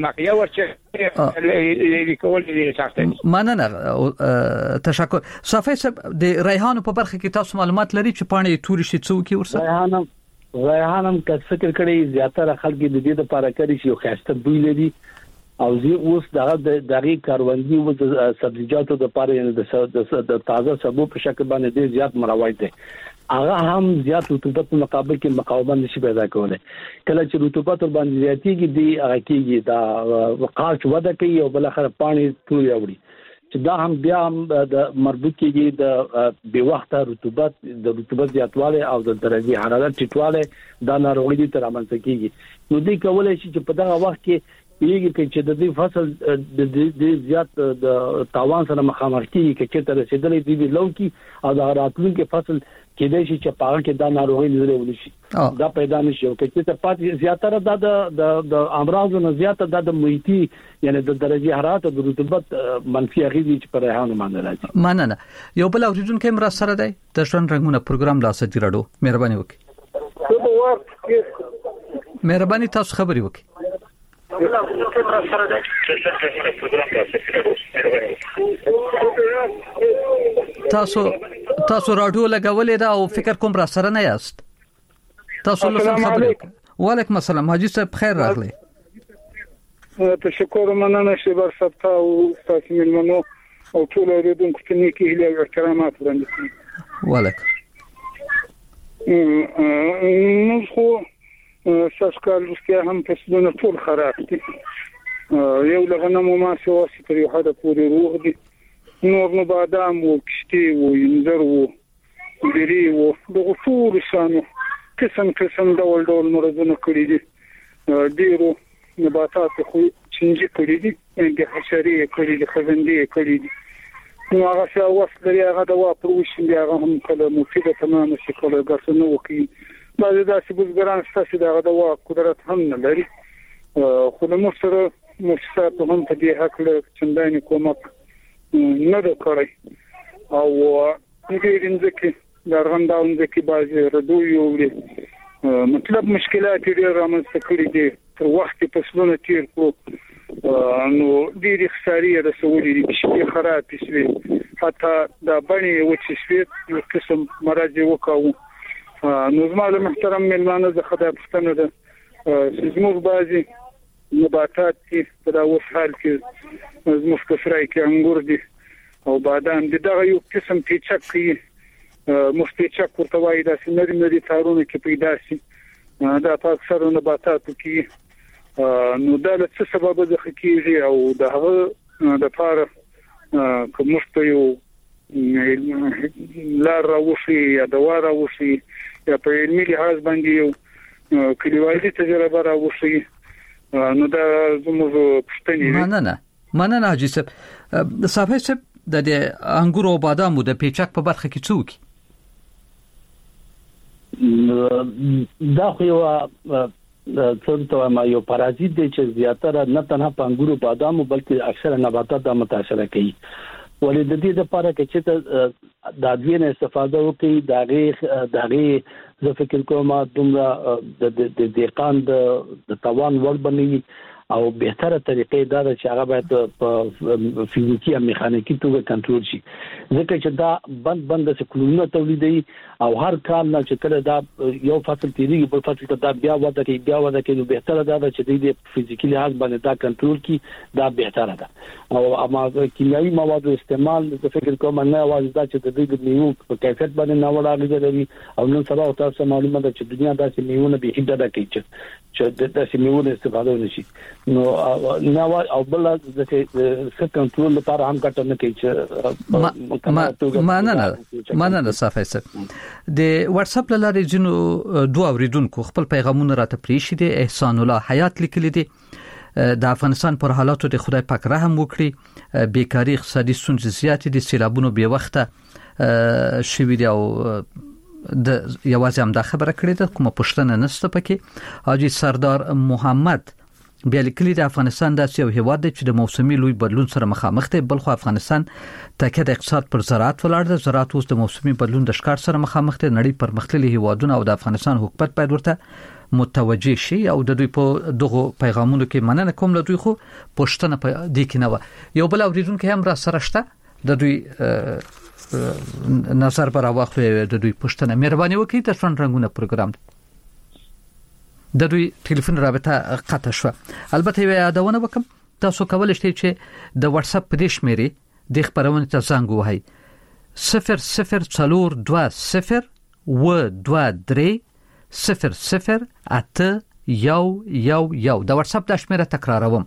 مننه تشکر صافي صاحب د ریحانو په برخه کې تاسو معلومات لري چې پاڼې توري شي څوک ورسره ریحانم که فکر کړی زیاتره خلک د دې لپاره کوي چې یو خاصه بوی لري او زی اوس دغه کاروندي او د سبزیجاتو لپاره یعنی د تازه سبو په شکل باندې ډیر زیات مروج دي هغه هم زیات رطوبت په مقابل کې مقاومت نشي پیدا کولای کله چې رطوبت باندې زیاتیږي دی هغه کېږي دا وقاچ وده کوي او بل اخر پانی ټول یوړي چې دا هم بیا د مربوط کېږي د به وخت رطوبت زیاتواله او د درجه حرارت ټیټواله دا ناروغي تر امنځ کېږي نو دوی کولای شي چې په دغه وخت کې یېږي چې د دې فصل د زیات د تاوان سره مخامخ کیږي چې تر رسیدلې دی لو کی او د راتلونکي فصل کېدای شي چې پاغه کې دا ناروغي لري ولشي دا پیدا نشي او چې ته پات زیاتره د امراض نه زیاته د محیطي یعنی د درجه حرارت او د رطوبت منفي اغیزې چې پر ریحانو باندې راځي مننه یو بل اوریدونکو مرا سره دی د ژوند رنگونه پروګرام لا سره جوړو مهرباني وکړئ مهرباني تاسو خبري وکړئ تاسو راډیو لګولې دا او فکر کوم را سره نه یاست تاسو له خبرې وعلیکم السلام حاجی صاحب خیر راغلی تشکر مننه شبر صاحب او تاسو ملمنو او ټول اوریدونکو ته نیکی هیله او احترامات وړاندې وعلیکم نو خو ساسکال روسیا هم فصلونه ټول خراب دي یو لغنه ما سواسي تر یو حد پورې روغ دي نور نو بادام او کشتي او انځر او بری او دغه ټول شانو قسم ډول مرزونه کړی دي ډیرو نباتات خو چنجي کړی دي د حشري کړی دي خزندي کړی دي نو هغه څه وخت لري هغه د واپروش دی هغه هم کله مفیده تمام شي کله ګرځنه وکي بعض داسې بزګران ستاسو دغه د واک قدرت هم نه لري خو د مشره مؤسسات هم په دې حق له چنداني کومک نه ده کړی او دې رنځکه د رغنداون ځکه بعضی ردوی او مطلب مشکلات ډېر رامنځته کړي دي تر وخت په سلونه تیر کو نو ډېر خساري رسولې دي چې خراب شي حتی د باندې وچې یو قسم مرض وکاو نو زموږ محترم ملمانه زه خدای پښتنه ده زموږ بعضي نباتات چې په دا اوس حال کې زموږ کفرای کې انګور دي او بادام دي دغه یو قسم پیچک کې مستچک ورته وایي دا سنري تارونه کې پیدا شي دا په اکثر نباتاتو کې نو دا له څه سبب د خکېږي او د هغه د لپاره کوم یو لار راوشي یا دوا راوشي یا په علمي لحاظ باندې یو کلیوالي تجربه راوشي نو دا زموږ پښتني مننه حاجی صاحب صافي صاحب د انګور او بادامو د پیچک په برخه کې څوک دا خو یو څنګه ما یو پارازیت دی چې زیاتره نه تنها په انګور او بادامو بلکې اکثره نباتات د متاثر کوي ولې د دې لپاره چې ته د ادویه استفاده وکړي دغه زه فکر کوم دومره د دقان د توان ور بنوي او بهتره طریقې دا چې هغه باید په فزیکی او میخانیکی توګه کنټرول شي ځکه چې دا بند څه کلونه تولیدي او هر کال نه چې کله دا یو فصل تیریږي بل فصل ته دا بیا وده کوي نو بهتره دا چې د فزیکی لحاظ باندې دا کنټرول کی دا بهتره ده او اما کیمیاوي مواد استعمال د فکر کوم نه اواز دا چې د دې میوه په کیفیت باندې نه ولاړ دي او نن سبا تاسو معلومه ده چې دنیا داسې میوه به هیڅ ډډه کوي چې داسې میوه استفاده ونشي نو نو او بل د څه کنټرول لپاره هم ګټه نه کوي چې مننه صافي صاحب د واتس اپ لارې جنو دوه اوریدونکو خپل پیغامونه راته پریښي دي احسان الله حیات لیکلي دي د افغانستان پر حالاتو د خدای پاک رحم وکړي بیکاری اقتصادي ستونزې زیاتې دي سیلابونو به وخته شوي دي او د یوازې هم دا خبره کړې ده کومه پښتنه نشته پکې حاجی سردار محمد بیا لیکلي د افغانستان داسې یو هیواد دی چې د موسمي لوی بدلون سره مخامخ دی بلخو افغانستان تکیه د اقتصاد پر زراعت ولاړ دی زراعت اوس د موسمي بدلون د ښکار سره مخامخ دی نړۍ پرمختللي هیوادونه او د افغانستان حکومت باید ورته متوجه شي او د دوی په دغه پیغامونو کې مننه کوم له دوی خو پښتنه په دې کې نه و یو بل اوریدونکو هم را سره شته د دوی نظر پر واخلو د دوی پښتنه مهرباني وکړئ د ژوند رنگونه پروګرام د دوی ټلیفون رابطه قطع شو البته یادونه وکم تاسو کولای شئ چې د واتس اپ پدې شمیرې د خبرونه ته زنګ وهئ 002023008111 د واتس اپ د شمیره تکراروم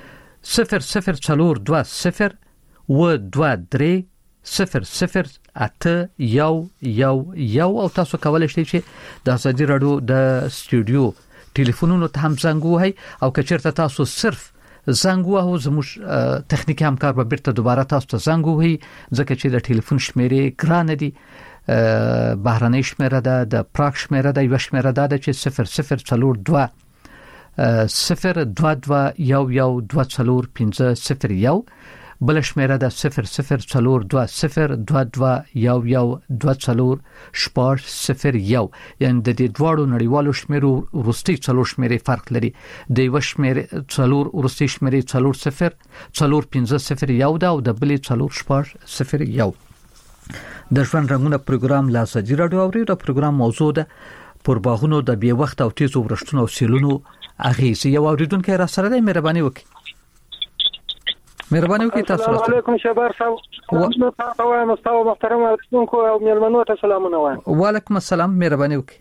002023008111 او تاسو کولای شئ چې د ازادي رادیو د استودیو ټلیفونونو ته هم زنګ وهئ او کچېرته تاسو صرف زنګ وهو زموږ تخنیکی همکار به بیرته دوباره تاسو ته زنګ وهي ځکه چې د ټلیفون شمیرې ګرانه دي بهرنۍ شمیره ده د پراګ شمیره ده یو شمیره ده چې 0022112501 بل شمیره ده 002222112401 یعنی د دې دواړو نړیوالو شمیرو ورستي څلور شمیرې فرق لري د یو شمیرې څلور ورستي شمیرې 004501 ده او د بلې 0001 د ژوند رنگونه پروګرام لا سجی راډیو او د پروګرام موضوع ده پر باغونو د بي وخت او تیزو ورشتونو او سیلونو اغیز یو اوریدونکو را سره د مهرباني وکړي السلام علیکم شباب صاحب وایم استاد محترم اوریدونکو او میلمنو ته سلامونه وایم وعلیکم السلام مهرباني وکړي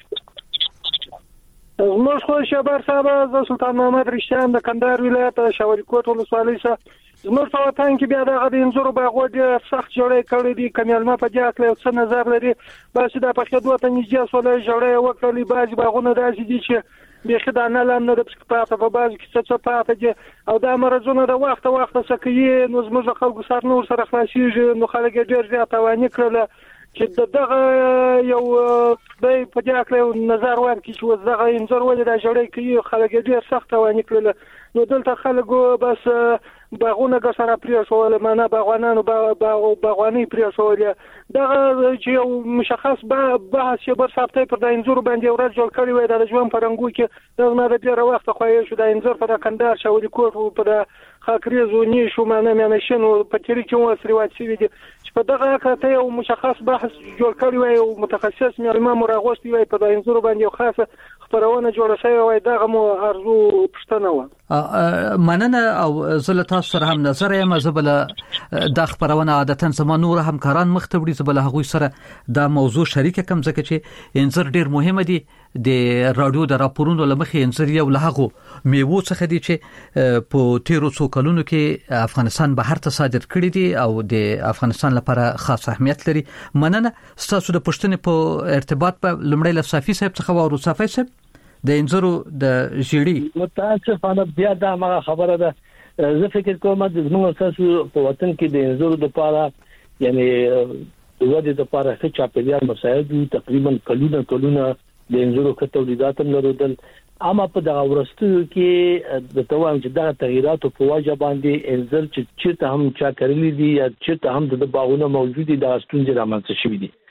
زموږ خو شباب صاحب د سلطان محمد رشتیان د کندهار ولایت شاوري کوټ ولسوالۍ څخه زموږ په وطن کې بیا د انځور باغ ډېر سخت جوړې کړې دي کمیلما په ځای کې څه نظر لري بس دا په خدمت ته نږدې سولې جوړې وکړلې باج باغونه داسې دي چې بيخ دا نه لام نه د پاتې په باز کې څه پاتې دي او دا مرزونه د وخت سکیې نو زموږ خلکو سره نور سره خلاصيږي نو خلک ډېر زیات توانې کړل چې دغه یو د په ځای کې نظر ورکړي چې دغه انځور ولې دا جوړې کوي خلک ډېر سخت توانې کړل نو دلته خلکو بس باغونه که سره پریښول معنا باغوانانو باغواني پریښول دغه چې یو مشخص بحث چې بر ثابته پر د انځور باندې ورځ جوړ کړی وای د ژوند پرنګو کې دغه نه د ډیر وخت خو یې شو د انځور په کندهار شاوري کوټ په د خاکریزو نشو معنا مینشنو په تیری کې وسري واچي دي چې په دغه کته یو مشخص بحث جوړ کړی وای او متخصص معلومه مراغوستي وای په د انځور باندې خاصه خبرونه جوړه شوی وای دغه مو ارزو پښتنه و مننه او زله تاسو سره هم نظر یم زبل د خبرونه عادتاً زمونږ همکاران مختبري زبل هغه سره دا موضوع شریک کوم ځکه چې انځر ډیر مهمه دي د رادیو د راپورونو لمخې انځر یو لهغه میوه څخه دي چې په تیرو څو کلونو کې افغانستان بهر ته صادر کړی دي او د افغانستان لپاره خاص اهمیت لري مننه تاسو د پښتنې په ارتباط په لمړی لصافي صاحب څخه او صافي صاحب د انځرو د جیړي متاسفانه بیا دا هغه خبره ده زه فکر کوم چې موږ تاسو په وطن کې د انځرو د لپاره یعنی د ودې د لپاره څه چاپیریال مسایل دي تقریبا کلونه د انځرو تولیدات هم لرودل اما په دغه ورستو کې د توام چې دغه تغیرات په وجه باندې انځر چې هم چا کړلې دي یا چې هم د باغونو موجودي د استونځ رامنځته شوې دي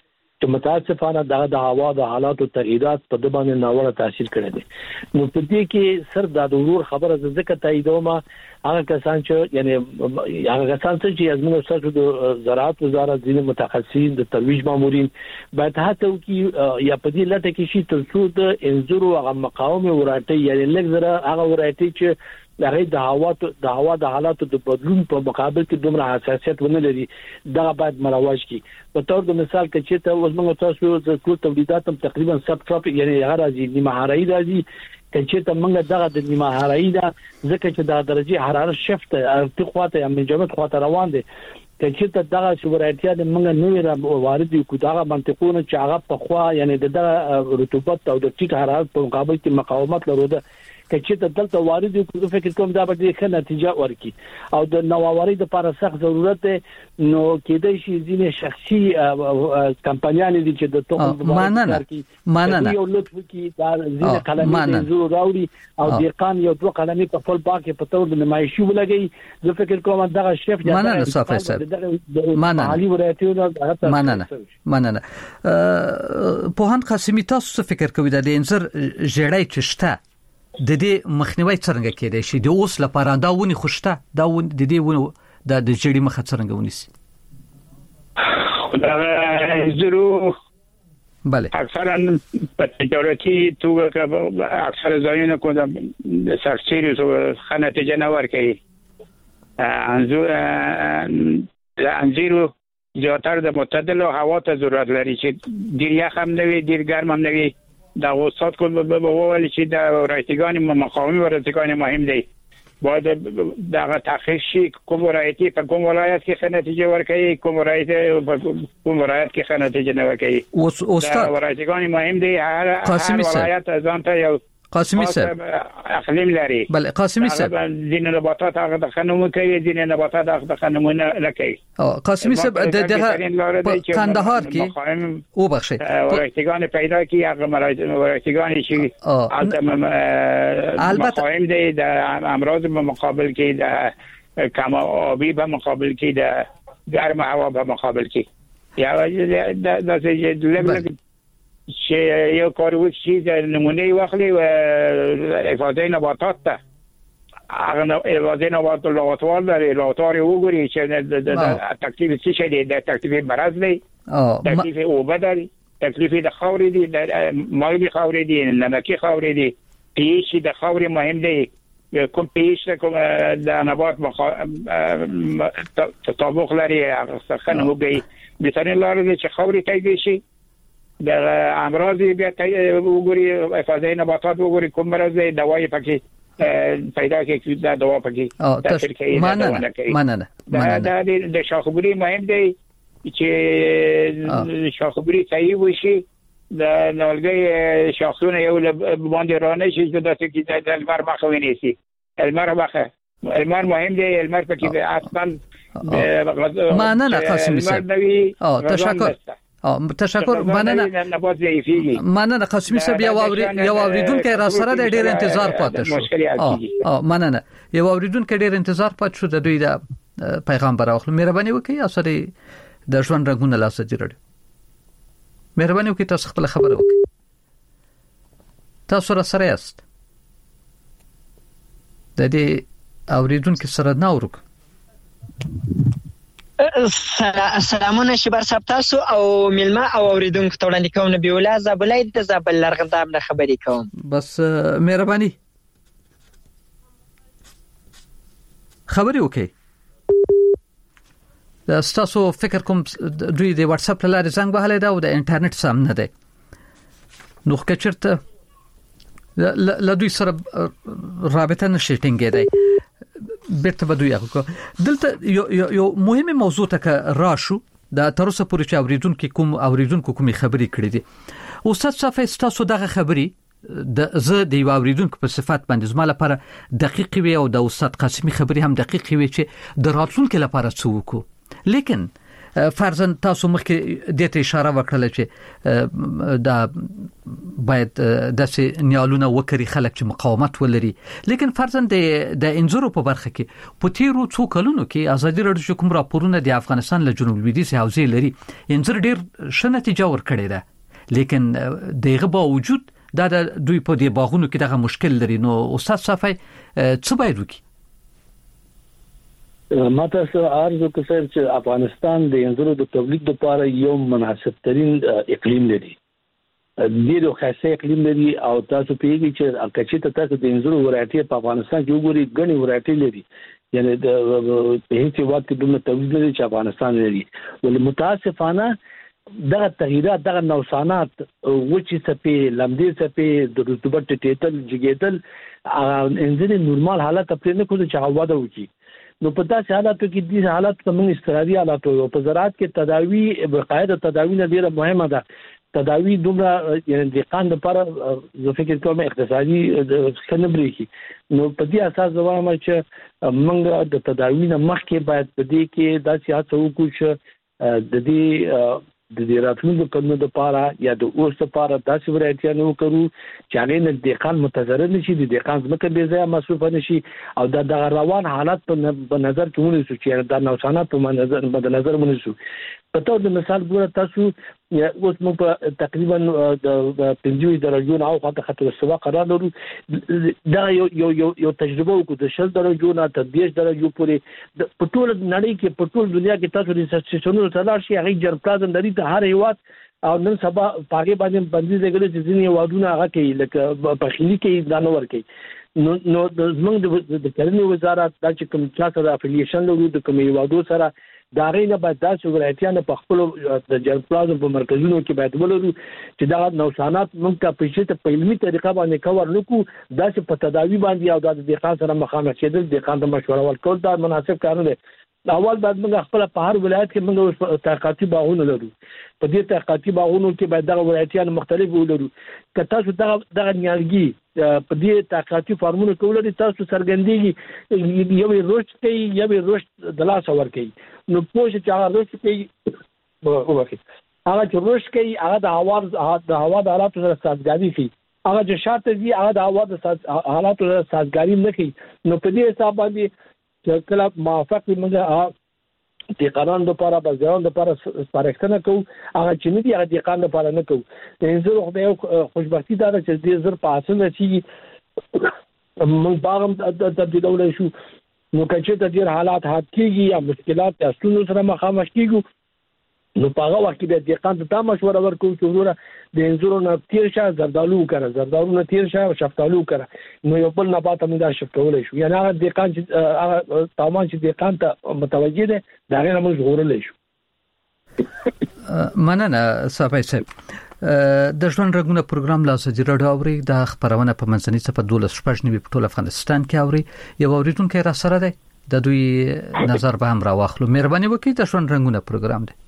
چې متاسفانه د هوا د حالاتو تغیرات په د باندې ناوړه تاثیر کړی دی. نو په دې کې سر د ضرور خبره ځکه تاییدومه هغه کسان چې یعنی هغه کسان چې ازمنه سره د زراعت وزارت ځینې متخصصین د ترویج مامورین باید هڅه وکړي یا په دې لټه کې شي تر څو د انځور او هغه مقاومه ورایټي یعنی لږ هغه ورایټي چې د هوا د حالاتو د بدلون په مقابل کې دومره حساسیت ونه لري دا باید مروج کی. په تور د مثال کې چې ته اوس موږ تاسو د ټول تولیدات تقریبا سب ټراپیک یعنی هغه راځي نیمه هرایی راځي چې ته موږ دغه د نیمه هرایی دا ځکه چې د درجه حرارت شفت ارتقاء یا منجمد خواته روان دي چې ته دغه شورایتیا د موږ نوې وارد کو دغه منطقونه چې هغه په خوا یعنی د رطوبت او د ټیټ حرارت په مقابل کې مقاومت لري چې ته دلته وارد کو فکر کوم دا به ښه نتیجه ورکړي او د نوآوري لپاره سخت ضرورت نو کېدای شي ځینې شخصي کمپنیان دي چې د توګه ماننه یو لطف کی دا ځینې کلمې زو راوړي او دقان یو دوه کلمې په خپل باکه په تور د نمایشي ولګي زه فکر کوم دغه شف ماننه صافي صاحب ماننه په هان قاسمي تاسو فکر کوي د انځر جړای چشته د دې مخنیوي څنګه کېدای شي د اوس لپاره دا ونی خوشته دا ون د دې ونه د جړی مخه څنګه ونیسي دا زرو بله اکثرا په تجارتي توګه اکثر ځایونه کوم د سرچینې او خنته جنور کوي انځورو زیاتره د معتدل هوا ته ضرورت لري چې ډیر یخ هم نه وي ډیر ګرم هم نه وي دا وسط کوم به وویل چې د رایتګان مقاومت ورتګان مهم دی باید دا تخصیص شي کوم رایتي په کوم ولایت کې څه نتیجه ورکړي کوم رایت په کوم ولایت کې څه نتیجه نه ورکړي استاد رایتګان مهم دی هر ولایت ځان ته یو قاسمی صاحب اقلیم لري بله قاسمی صاحب دین نباتات هغه د خنمو کوي دین نباتات هغه د خنمو نه کوي قاسمی صاحب دغه کندهار کې او بخشي ورایتګان پیدا کی هغه ورایتګان شي البته مهم دی د امراض په مقابل کې د کم آبی په مقابل کې د ګرم هوا په مقابل کې یا د لږ چې یو کار وشي د نمونه واخلي او افاده نباتات ته هغه افاده نباتات لواتوال لري لواتوار وګوري چې د تکلیف څه شي د تکلیف مرض دی تکلیف او بدل تکلیف د خاورې دی د مایي خاورې دی نمکی خاورې دی پیش د خاورې مهم دی کوم پیش کوم د نبات تطابق لري هغه څنګه وګي بهترین لار دی چې خاورې تایید شي د امراض بیا وګوري افاده نباتات وګوري کوم مرض دی دوايي پکې پیدا کې دا دوا پکې تاثیر کوي مننه دا د شاخبري مهم دی چې شاخبري صحیح وشي د نولګي شاخونه یو باندې رانه شي د دې د المر مخه ونیسي المر مهم دی المر پکې اصلا مننه قاسم صاحب تشکر تشکر مننه قاسمی صاحب یو اوریدونکو را سره د ډیر انتظار پاتې شو مننه یو اوریدونکو ډیر انتظار پاتې شو د دوی د پیغام براخله مهرباني وکړئ اسره د ژوند رنگونه لاسه جوړ مهرباني وکړئ تاسو خپل خبره وکړئ تاسو را سره است د دې اوریدونکو سره ناورک سلامونه شبر صاحب تاسو او ملما او اوریدونکو ته وړاندې کوم نبی الله زابلای د زابل لرغندام نه خبرې کوم بس مهرباني خبرې وکړئ دا تاسو فکر کوم دوی د واتس اپ لارې څنګه بهاله دا او د انټرنیټ سم نه دی نو که چیرته لا دوی سره رابطه نشي ټینګېدای بیرته بدوي هغه دلته یو مهمه موضوع ته راشو دا تر اوسه پورې چې اوریدونکو کومې خبرې کړې دي استاد صافي تاسو دغه خبرې د زه د اوریدونکو په صفات باندې زما لپاره دقیق وي او د استاد قاسمي خبرې هم دقیق وي چې د راتلونکو لپاره څه وکړو لیکن فرضاً تاسو مخکې د ته اشاره وکړه چې دا باید د نیالونه وکړي خلک چې مقاومت ولري لیکن فرضاً د انځورو په برخه کې په تیرو څو کلونو کې ازادي راډیو کوم راپورونه د افغانستان له جنوب لویدیځ حوزې لري انځور ډیر ښه نتیجه ورکړې ده لیکن دغه باوجود دا د دوی په دې باغونو کې دغه مشکل لري نو استاد صافي څه باید وکړي ما تاسو ارزو کوم چې افغانستان د انځورو د تولید لپاره یو مناسب ترين اقلیم لري ډیرو خاصه اقلیم لري او تاسو پیږي چې کچې تاسو د انځورو ورایټي په افغانستان کې وګورئ غني ورایټي لري یعنی د هیڅ وخت د تولید لري چې افغانستان لري ولې متاسفانه دغه تغیرات دغه نوسانات وچی سپې لمدې سپې د رطوبت ټیټل جګیدل انځوري نورمال حالت خپل نه کوي چې هوا ده وکي نو په داسې حالاتو کې د حالات کوم استراري حالات او په زراعت کې تداوی بقاعده تداوی نه ډیره مهمه ده تداوی دومره یعنی د قاند لپاره زه فکر کوم اقتصادي خنبري کی نو په دې اساس وایم چې موږ د تداوی نه مخکې باید په دې کې داسې هڅه وکړو چې د دې راتلونکو کلونو لپاره یا د اوس لپاره داسې ورایټي نه وکړو چې هغه نه د قان متضرر نشي د قان ځمکه به ځای مصرف نشي او د روان حالات په نظر کې ونیسو چې د نوسانات په نظر ونیسو په تو د مثال ګوره تاسو اوس موږ په تقریبا د 50 درجو نه او خطر السوا قرار لرو دا یو تجربه وکړو د 10 درجو نه تر 10 درجو پورې په ټول نړۍ کې په ټول دنیا کې تاسو ریسرچونو سره شي هغه جرپلازم لري ته هر هیواد او نن سبا پاګې باندې بندي دغه چې ځینې وادونه هغه کوي لکه په خلی کې دانور کوي نو زمونږ د کرنې وزارت د کوم چا سره افیلیشن لري د کوم وادو سره دا غینه باید تاسو ورایټیانه په خپل د جرپلازم په مرکزونو کې باید ولرو چې دا نوسانات موږ ته په شته په علمي طریقه باندې کور نکو دا چې په تداوی باندې او د دقیقاً سره مخامخ کېدل دقیقاً د مشوره ورکول دا مناسب کار نه دی اول باید موږ خپل په هر ولایت کې موږ تحقیقاتي باغونه لرو په دې تحقیقاتي باغونو کې باید د ورایټیانو مختلف ولرو که تاسو دغه نیالګي په دې تحقیقاتي فارمونو کې ولري تاسو سرګندېږي یو روش کوي یو روش د لاس ور کوي نو پوه چې هغه روش کوي هغه چې روش کوي هغه د هوا د حالاتو سره سازګاري کوي هغه چې شاته دي هغه د هوا د حالاتو سره سازګاري نه کوي نو په دې حساب باندې چې کله موافق موږ د قانون لپاره بازارون لپاره سپارښتنه کوو هغه چې نه دی هغه د قانون لپاره نه کوو انځور خدای خوشبختی دا چې دې زر په اساس چې موږ باغم تبدیلول شو نو کچې ته ډیر حالات حد کیږي یا مشکلات یا ستونزو سره مخامخ کیږو نو په هغه وخت کې د قانون ته مشوره ورکوو چې وروره د انځورو نه تیر شه زردالو نه تیر شه شفتالو کړه نو یو بل نبات هم دا شف کولای شو یعنی هغه د قانون چې هغه تمام چې د قانون ته متوجه ده دا غیر موږ غوړلې شو مننه صافي صاحب د ژوند رنگونه پروګرام لا ازادي راډیو اوري د خبرونه په منځنۍ صفه 12 په ټول افغانستان کې اوري یو اوریدونکو را سره ده د دوی نظر به هم راوخلو مهرباني وکړئ د ژوند رنگونه پروګرام ده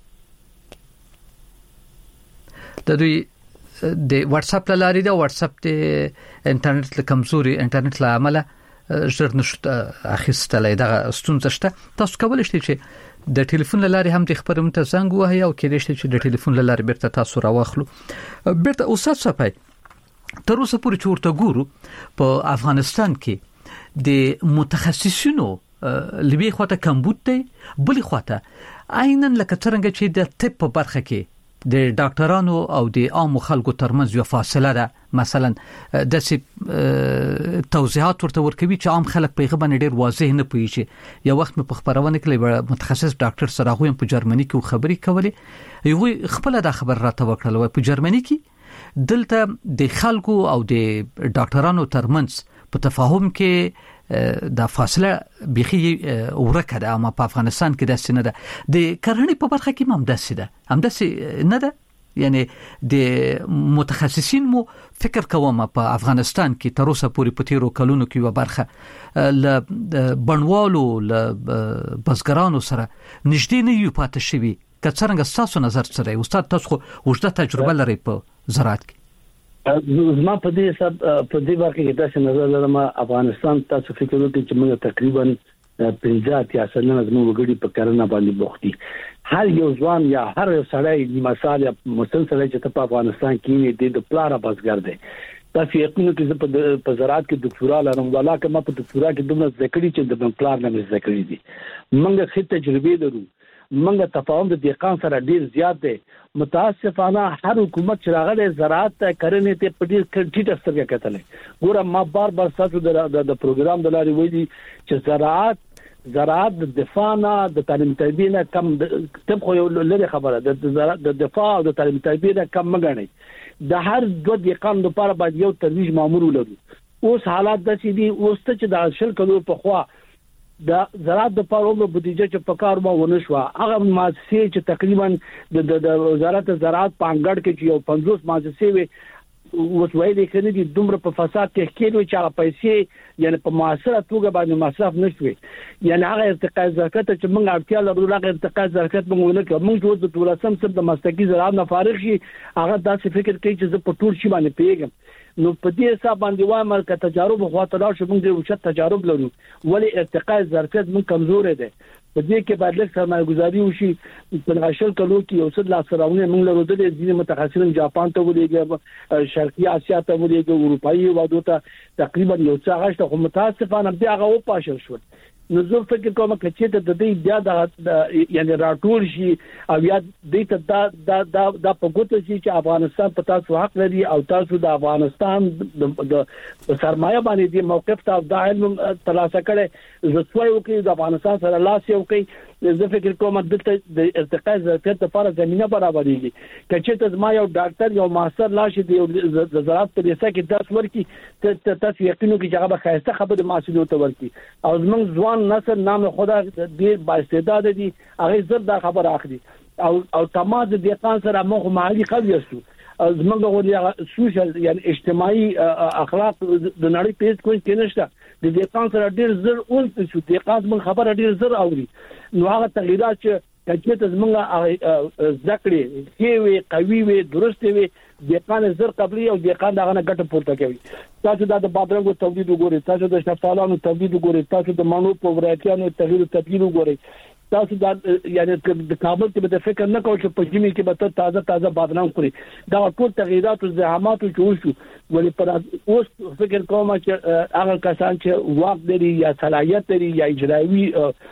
د دوی د واتس اپ لاري د واتس اپ د انټرنیټ له کمزوري انټرنیټ له عمله ژر نشته اخیستلای د ستونزه شته تاسو کولای شئ چې د ټلیفون لاري هم د خبرونه ته زنګ وهي او کېدای شي چې د ټلیفون لاري بیرته تاسو راوخلو بیرته اوسات صفای تر اوسه پورې چورته ګورو په افغانستان کې د متخصصینو لوی خواته کمبود دی بلی خواته عینن لکه څنګه چې د طب په برخه کې د ډاکټرانو او د عام خلکو ترمنځ یو فاصله ده مثلا د توضیحات ورته ورکوي چې عام خلک په غو باندې ډیر واضح نه پوهیږي یو وخت په خبرونه کې متخصص ډاکټر سره غویم په جرمني کې خبري کولې یو خپل دا خبر راته وکړل په جرمني کې دلته د خلکو او د ډاکټرانو ترمنځ په تفاهم کې دا فاصله بيخي ورکه ده اما په افغانستان کې د سینه ده د کرهڼې په برخه کې هم د نه ده یعنی د متخصصین مو فکر کوم په افغانستان کې تر اوسه پورې په تیرو کلونو کې و برخه ل بڼوالو ل بزګرانو سره نږدې نه یو پاتې شوی که څنګه تاسو نظر سره استاد تاسو وجده تجربه لري په زراعت کې زما په دې حساب په دې واقع کې تاسو نظر لرم افغانستان تاسو فکر وکړئ چې موږ تقریبا 15 یا سنه زموږ وګړي په کرنه باندې بوختي. هر یو ځوان یا هر یو سړی د مثال مسلسل چې په افغانستان کې د پلار بازګر دی. تاسو یقیني چې په زراعت کې دکتورا لرم ولا کما په دکتورا کې دومره ذکرې چې د پلار نه ذکرې دي. موږ خې تجربه لرو، موږ تفاهم د دقیقان سره ډیر زیات دی. متاسفانه هر حکومت چې راغله زراعت ته کرنې ته په ډیر ټیټه سترګه کتلې. ګوره ما بار تاسو د پروګرام د لارې ویلي چې زراعت د دفاع نه د تعلیم تربیه نه کم تم خو یو لري خبره د دفاع او د تعلیم تربیه نه کم مګنئ. د هر 2 دقیقان لپاره باید یو ترویج مامور ولرو. اوس حالات د سې دي اوس ته چې د شل کلو په خوا د زراعت د پارومو بودیجه چې په کار مو ونه شو هغه مؤسسې چې تقریبا د وزارت زراعت په انګړ کې چې یو 50 مؤسسې وي اوس وایي کنه دي دومره په فساد کې کېږي چې هغه پیسې یعنی په معاصره توګه باندې مصرف نشوي. یعنی هغه ارتقاء زکات چې موږ اړتیا لرو هغه ارتقاء زکات موږ ونه کوو. موږ د تورسم سره د مستقی زراعت نه فارغ شي هغه داسې فکر کوي چې زه په ټول شي باندې پیګم. نو په دې حساب باندې وایم چې تجارب خواته لا شو موږ د وشت تجارب لرو ولی ارتقاء زکات موږ کمزور دي. په دې کې باید لږ سرمایه گذاري وشي. په غشل کلو کې یو څه لا سراونه موږ لرو د ځینې متخصصین جاپان ته ولېږي، شرقي اسیا ته ولېږي، اروپایي هیوادو ته تقریبا یو څه غشته خو متاسفانه بیا هغه و پاشل شو. نو زه فکر کوم چې د دې بیا د یعنی راټول شي او یا د دا په ګوته شي چې افغانستان په تاسو حق لري او تاسو د افغانستان د سرمایه باندې د موقف ته د علم ترلاسه کړي زه سوي وکړي د افغانستان سره لاس یو کوي. زه فکر کوم د ارتقاء ظرفیت لپاره زمينه برابرېږي. کچې ته زما یو ډاکټر یو ماستر لاشي د زراعت په لیسه کې درس ورکړي ته تاسو یقینو کې هغه خاصه خبره محصول ته ورکړي او زموږ ځوان نسل نام خدا ډیر با استعداد دي هغه زر دا خبر اخلي او تماز د دقان سره موږ مالی قوي شو. زموږ غوډي سوشل یعنی اجتماعي اخلاق د نړۍ پیژ کوی کې نشته. د دقان سره ډیر زر اول شو دقات من خبره ډیر زر اوري. نو هغه تغیرات چې ته زمونږه ذکر وي قوي وي درست وي دقان زر قبلي او دقان دغه نه ګټه پورته کوي. تاسو د بادرنګو تولید وګورئ، تاسو د شفتالو تولید وګورئ، تاسو د مانو په ورایتیانو تغییر تبدیل وګورئ، تاسو د یعنی د کابل کې به فکر نه کوئ چې په جمی کې به تازه بادرنګ خوري. دا ټول تغیرات او زحمات چې وشو ولې پر اوس فکر کوم چې هغه کسان چې واک لري یا صلاحیت لري یا اجرایي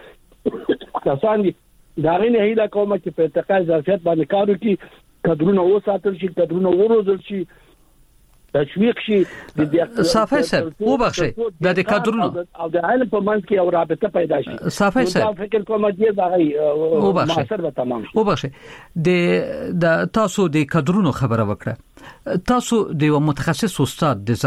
کسان دي دا غوښنه هیله کوم چې په ارتقاء ظرفیت باندې کار وکړي، کډرونه وساتل شي، کډرونه وروزل شي، تشویق شي. د صافي صاحب وبخښي د کډرونو او د علم په منځ کې او رابطه پیدا شي. صافي صاحب فکر کوم چې دا غي معاصر به تمام شي. وبخښي د تاسو د کډرونو خبره وکړه. تاسو د یو متخصص استاد د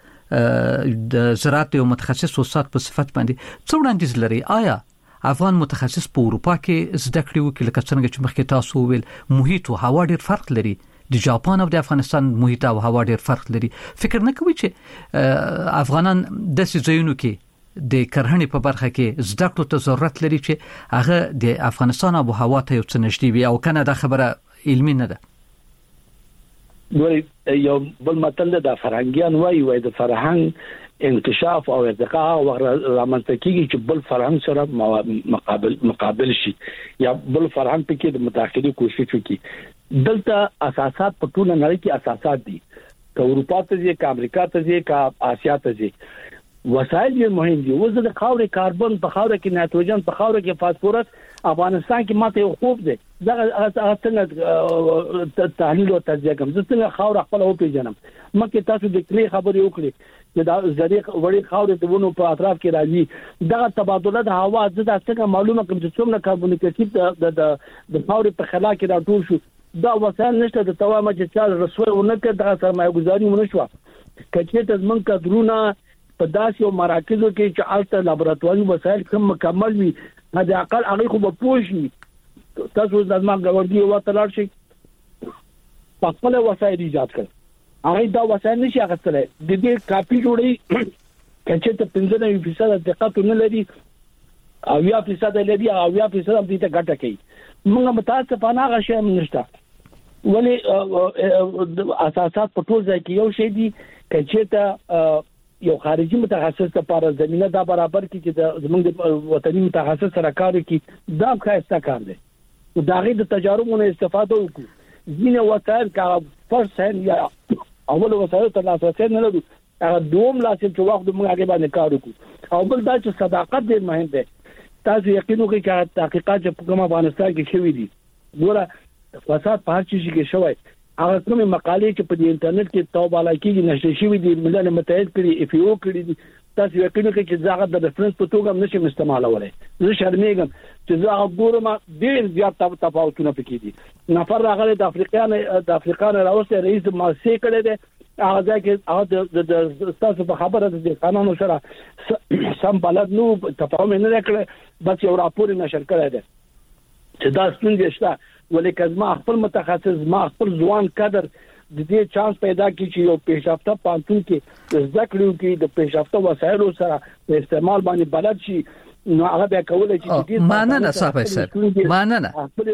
زراعت یو متخصص استاد په صفت باندې څو وړاندیز لري؟ آیا افغان متخصص په اروپا کې زده کړې وکړي لکه څنګه چې مخکې تاسو ویل محیط او هوا ډېر فرق لري، د جاپان او د افغانستان محیط او هوا ډېر فرق لري. فکر نه کوي چې افغانان د سيزونو کې د کرهڼې په برخه کې زده کړو ته ضرورت لري چې هغه د افغانستان او هوا ته یو څه نږدې وي او کنه دا خبره علمي نه ده؟ یو بل متل د فرهنګيان وایي د فرهنګ انکشاف او ارتقاء او رامنځته کیږي چې بل فرهنګ سره مقابل شي یا بل فرهنګ په کې د متأخري کوشش وکړي. دلته اساسات په ټول نړۍ کې اساسات دي، که اروپا ته ځي، که امریکا ته ځي، که آسیا ته ځي. وسایل یې مهم دي. وزن د خاورې کاربن په خاورې کې نایتروجن په خاورې کې فاسفورس افغانستان کې ماته یو خوب دی. دا څنګه تحلیل او تجزیه کوم زه څنګه خاور خپل او پیژنم. مکه تاسو د کلی خبرې وکړي چې دا زری وړي خاورې د ونو په اطراف کې راځي، دا تبادله د هوا د څنګه معلومه کوم چې څومره کاربن ډای اکساید د خاورې په خلا کې راټول شو. دا وسایل نشته د توامه چې چا رسوي ونکړه د سرمایه گذاري ونه شو. کچې ته زمونږ کډرونه په داسې یو مراکزو کې چې الته لابراتواري وسایل کم مکمل وي د اقل هغه خو به پوښي. تاسو د ځما غوړګي وته لاړ شي په خپل وسایل ایجاد کړ، هغه دا وسایل نشي اخیستلای. د دې کاپی جوړي کچې ته 15% دقت نه لري او 10% لري او 10% هم دې ته ګټه کوي. موږ متاسفانه هغه شی نشته. ولی اساسات په ټول ځای کې یو شی دي. کچې ته یو خارجي متخصص لپاره زمينه دا برابر کی چې زمونږ وطني متخصص سره کار کوي دا ښه کار دی او دا غي د تجاربونو استفاده وکړو ځینې وسایل کا فرست هند یا اول وسایل تر لاسه نه لرو هغه دوم لاسه چې وخت موږ هغه باندې کار وکړو او بل دا چې صداقت ډېر مهم دی تاسو یقین وکړئ چې تحقیقات چې په کومه افغانستان کې شوي دي ګوره فساد په هر چیز کې شوی هغه کومه مقالې چې په انټرنیټ کې توباله کېږي نشر شوي دي ملل متحد کړي اف یو کړي دي تاسو یقین وکړئ چې زاغه د ریفرنس په توګه نشم استعمالولای زه شرمېږم چې زاغه ګورم ډېر زیات تفاوتونه پکې دي نفر راغلی د افریقا راوسته رئیس مؤسسه کړي دي هغه ځکه هغه د تاسو په خبره د قانون سره سم بلد نو تفاهم نه کړ بس یو راپور نشر کړی دی چې دا ستونزې شته ولکه ما خپل متخصص ما خپل ځوان کادر د دې چانس پیدا کی چې یو پیشرفته پانتون کې ذکر کې د پیشرفته وسایلو سره استعمال باندې بلد شي نو هغه بیا کولای چې دې ماننه صاحب صاحب ماننه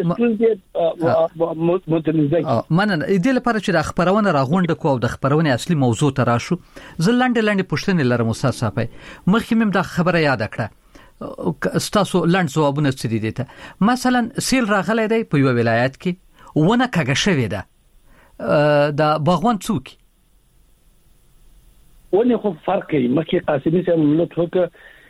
ماننه دې لپاره چې د خبرونه راغونډ کو او د خبرونه اصلي موضوع ته راشو زه لاندې پوښتنې لرم استاد صاحب مخکې مم د خبره یاد کړه ستاسو لاند ځوابونه څه دي ته مثلا سیل راغلی دی په یو ولایت کې ونه کګه شوې ده دا باغوان څوک ونه خو فرق کوي مکه قاسمي سره ملت هوکه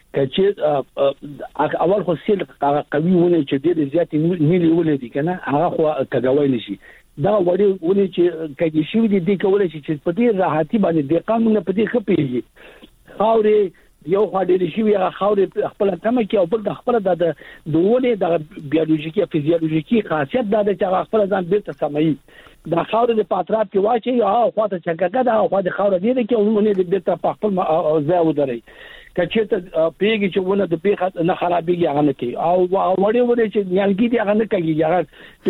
چې اول خو سیل قوي ونه چې ډېر زیات نیلی ولې دي کنه هغه خو کګوي نشي دا وړي ونه چې کګي شي دي کولای شي چې په دې راحتي باندې د قانون په دې خپېږي خاورې یو خاډې شي هغه خاورې خپل تمه کې او بل د خپل د ونه د بیولوژیکي او فزیولوژیکي خاصیت د هغه خپل ځان بیرته سمي د خاورې په اطراف کې واچي او خواته چکګه دا خو د خاورې دی کې ونه د بیرته په خپل ځای ودرې کچته پیګي چې ونه د پیخه نه خرابېږي هغه نه کوي او وړي چې نیالګي دی هغه نه کوي هغه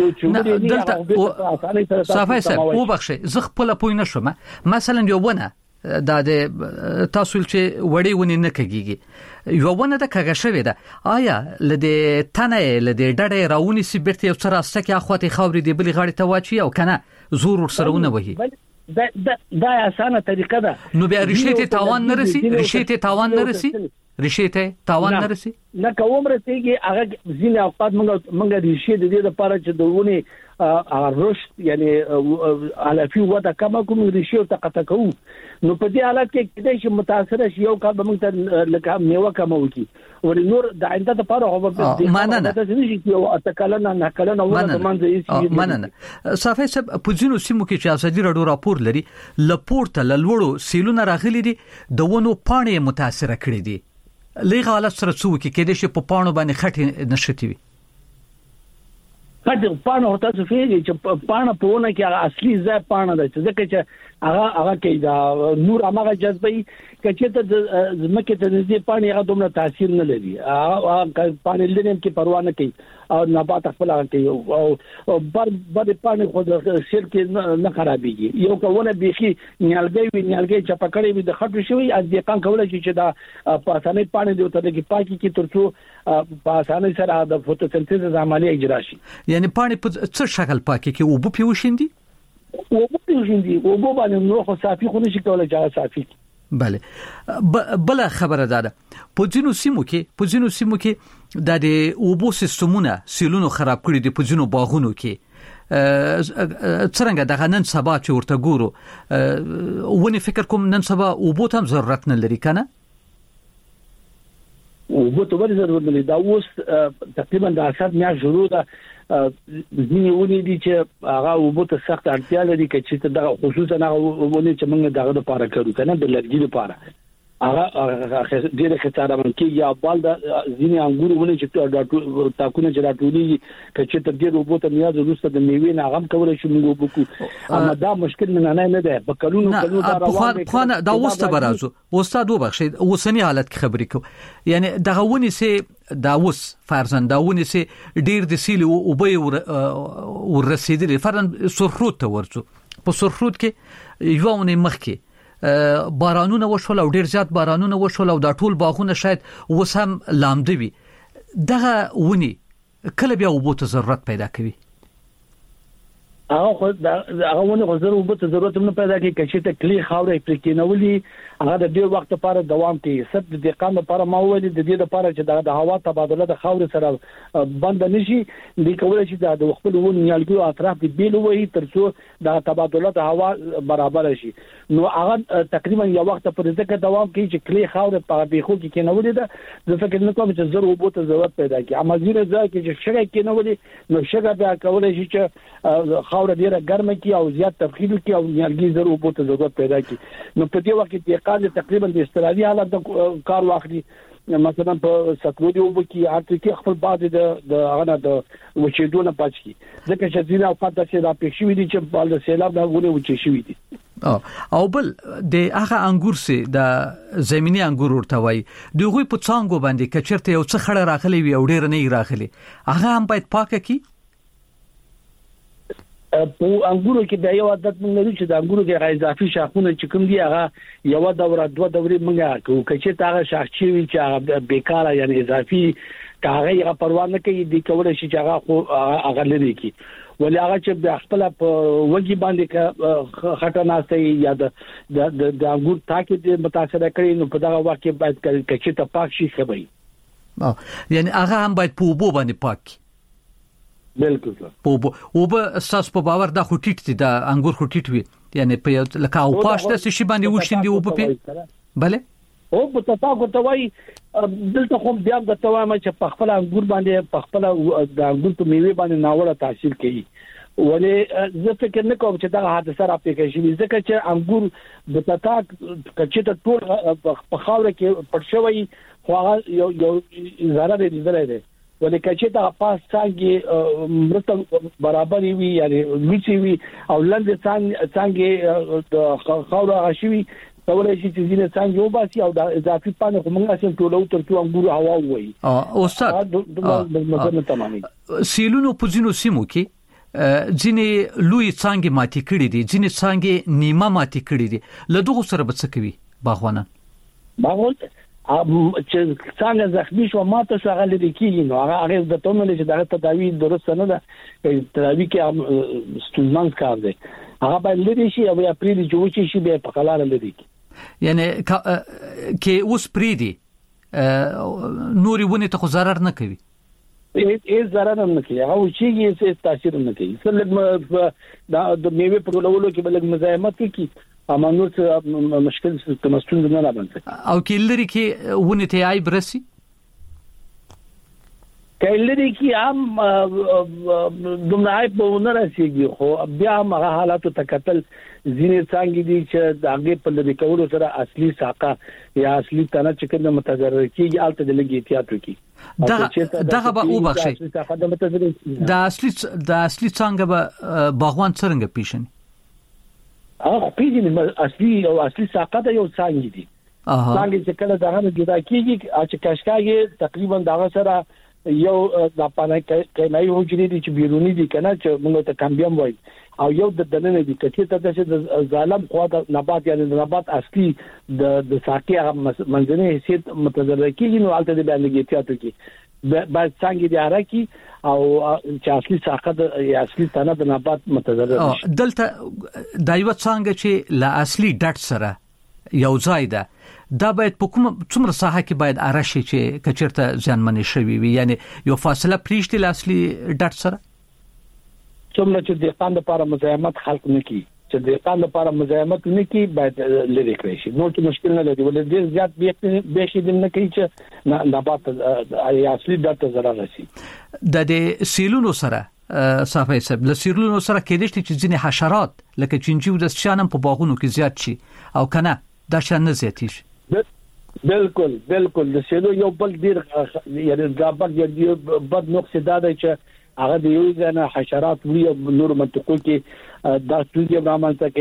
چې صافي صاحب او بخښه زه خپل پوی نشم مثلا یو ونه دا د تاسو چې وړي ونی نه کېږي یو ونه د کګه شوی ده آیا لدی تنه لدی ډډه راونی سی بیرته یو سره سکه اخواتي خاورې دی بلی غاړي ته واچي او کنه زور ورسرهونه وهي دا اسانه طریقه ده نو بیا ریشته تاوان نه رسی ریشته تاوان نه رسی نه کوم رسیږي هغه ځینې اوقات موږ ریشته د دې لپاره چې دونه رشد یعنی علفي وده کما کوم ریشته تقطع کوو نو په دې حالت کې کله چې متاثر شي یو کار به موږ ته لکه میوه کمو کی ور نور د آینده لپاره هو به ماننه یو اتکلنه نه کلنه ونه منځ ماننه صافي سب پوزینو سیمو کې چې اساسي رادیو راپور لري لپورته لوړو سیلونه راغلي دي د ونو پاڼې متاثر کړي دي لږه حالت سره څو کې کېدې شي په پاڼو باندې خټې نشتی وي کله پاڼه هوته څه فيږي چې پاڼه په ونه کې اصلي ځای پاڼه ده چې ځکه چې هغه کې دا نور هغه جذبي کچته د زمکه ته نږدې پاڼه هغه دومره تاثیر نه لري هغه پاڼه لنیم کې پروا نه کوي او نبات خپل کوي او بر پاڼه خو د سیر کې نه خرابيږي یو کوونه بيخي نیالګي چې پکړې وي د خټو شوی از دې کان کولای شي چې دا په اسانه پاڼه دی ته کې پاکي کې ترڅو په اسانه سره د فوټوسنتز عملیه اجرا شي یعنی پاڼه په څه شکل پاکي کې او بو پیوشندي او باندې نو خو صافي خو نشي کولای چې صافي بله بل خبره ده په ځینو سیمو کې د اوبو سیستمونه سیلونو خراب کړي دي په ځینو باغونو کې څنګه د نن سبا چې ورته ګورو ونی فکر کوم نن سبا اوبو ته ضرورت نه لري کنه اوبو ته ولې ضرورت نه لري دا اوس تقریبا د اساس میا شروع ده ځینې ونی دي چې هغه اوبو ته سخت اړتیا لري چې د خصوصا هغه ونی چې موږ دغه لپاره کړو کنه د لرګي لپاره هغه ډیره خطر منکي یا بال د ځینې انګور ونی چې تاکونه چې راټولي چې تر دې اوبو ته نیاز ورسته د میوې نه غم کولای شي موږ وبکو اما دا مشکل نه ده په کلونو دا روان دي دا وسته برازو استاد وبخښید اوسنی حالت کې خبرې کو یعنی دغه ونی سه دا اوس فرضاً دا ونی سه ډیر د سیل او به ورسېدل فرضاً سرخروت ته ورڅو په سرخروت کې یو ونی مخ کې بارانونه وشول او ډیر زیات بارانونه وشول او دا ټول باغونه شاید وسم لامدوي دغه ونی کله بیا وبو ته ضرورت پیدا کوي هغه ونه غزر وبته ضرورت نه پیدا کوي چې ته کلی خاورې پر کېنولي هغه د ډیر وخت لپاره دوام کوي ست د دقیقان لپاره ما ویل د دې لپاره چې د هوا تبادله د خاورې سره بند نشي د کولای شي د خپل ون نیالګو اطراف کې بیل وي ترڅو د تبادله د هوا برابر شي نو هغه تقریبا یو وخت پر ځکه دوام کوي چې کلی خاورې په بیخو کې کېنولي ده د فکر نه کوم چې ضرورت وبته ضرورت پیدا کوي اما زیره ځکه چې شګه کېنولي نو شګه بیا کولای شي چې خاور ډیره ګرمه کی او زیات تبخیر کی او نیالګي ضرورت وبته ضرورت پیدا کوي نو په دې وخت کې قاضي تقریبا د استرالي حالت د کار واخلي مثلا په ستوري وبکی اته کې خپل بعض د هغه د وچېدونه پاتې ځکه چې ځینې اوقات چې را پېښ شوې دي چې بل سیلاب دا غوړي وچې شوې دي او بل د هغه انګور سي د زميني انګور ورته وای دغه په څنګه باندې کچرته یو څه خړه راغلي وي او ډیر نه راغلي هغه هم باید پاکه کی په انګورو کې د یو عادت موږ لرو چې د انګورو کې اضافي شاخونه چې کوم دي هغه یو دوره دوه دورې موږ کوو چې هغه شاخچې وي چې هغه بیکاره یعنی اضافي هغه یې پروا نه کوي د کولای شي چې هغه لري کی ولې هغه چې خپل په وږي باندې خټه ناشته یا د انګور تاکي د متاثر کړي نو په دغه وخت کې باید چې ته پاک شي خبري یعنی هغه هم باید په وبو باندې پاک بالکل او به اساس په باور د خټیټ دي د انګور خټیټ وي یعنی په لکه او پاشته شي باندې وښیندي او په bale او په تاسو ته وای دلته خو بیا د توامه چې په خپل انګور باندې په خپل د انګور په میوه باندې ناوړه تاثیر کوي ولې زه فکر نه کوم چې دا حادثه را پیښ شي ځکه چې انګور د تاک کچې ته ټول په خاور کې پټ شوی خو یو زړه دې درې ولې کچې ته پاس څنګه مرته برابر وي یعنی میچي وي او لاندې څنګه د خاور غشوي تولې چې ځینې څنګه وباسي او د اضافي پانه کومه چې ټولو ترڅو انګور هوا وي او استاد سیلونو په ځینو سیمو کې ځینې لوی څنګه ماتي کړي دي ځینې څنګه نیمه ماتي کړي دي له دغه سره به څه کوي باغوان چې څنګه زخمی شو ماته شو هغه لري کیږي نو هغه د تومل چې دغه تداوی درست نه ده تداوی کې ستونزمن کار دی هغه باید لري شي او یا پری دی جوړ شي به په خلاره لري یعنی کې اوس پری دی نوري ونه ته ضرر نه کوي هیڅ ضرر نه کوي هغه چې هیڅ تاثیر نه کوي څلګ د میوه په ډولولو کې بلګ مزاحمت کوي اما نو څه مشکل څه مستون نه راځي او کلری کې ونه ته آی برسي کلری کې هم دومره آی په نه راسيږي خو بیا هغه حالات ته قتل ځینې څنګه دي چې دغه په لری کولو سره اصلي ساقه یا اصلي تنه چې کوم متضرر کیږي الته د لګي احتیاط وکړي دغه به او بخشي د اصلي څنګه به باغوان څنګه پیښني هغه پیژنې اصلي ساقه یو څنګه دي څنګه چې کله دغه جدا کیږي چې کاشکاږي تقریبا دغه سره یو د پانه کې نه یو حجرې دي چې بیرونی دي کنه چې موږ ته کمبیم وای او یو د دننه دي چې ته د ظالم خو د نبات یعنی د نبات اصلي د ساقي منځنۍ حیثیت متضرر کیږي نو البته د بیان لګي احتیاط وکړي بعد څنګه دي راکی او چې اصلي ساقه د اصلي تنه د نبات متضرر شي دلته د یو څنګه چې لا اصلي ډټ سره یو ځای ده دا باید په کوم څومره ساحه کې باید ارشي چې کچرته ځانمنې شوي وي یعنی یو فاصله پریشتي لا اصلي ډټ سره څومره چې د قاند لپاره مزاحمت خلق نه کی چې د قاند لپاره مزاحمت نه کی باید لری کړی شي نو چې مشکل نه لري ولې ډیر زیات به شي د نه کوي چې نبات اصلي ډټ ضرر راسي د سیلونو سره صافي سب له سیلونو سره کې دي چې ځینې حشرات لکه چنجي او د شانم په باغونو کې زیات شي او کنه دا شان نه زیات شي بالکل د سیلو یو بل ډیر یعنی دا بد نقص دا دی چې هغه د یو ځنه حشرات وی نور منطقو کې دا ستونزې رامنځته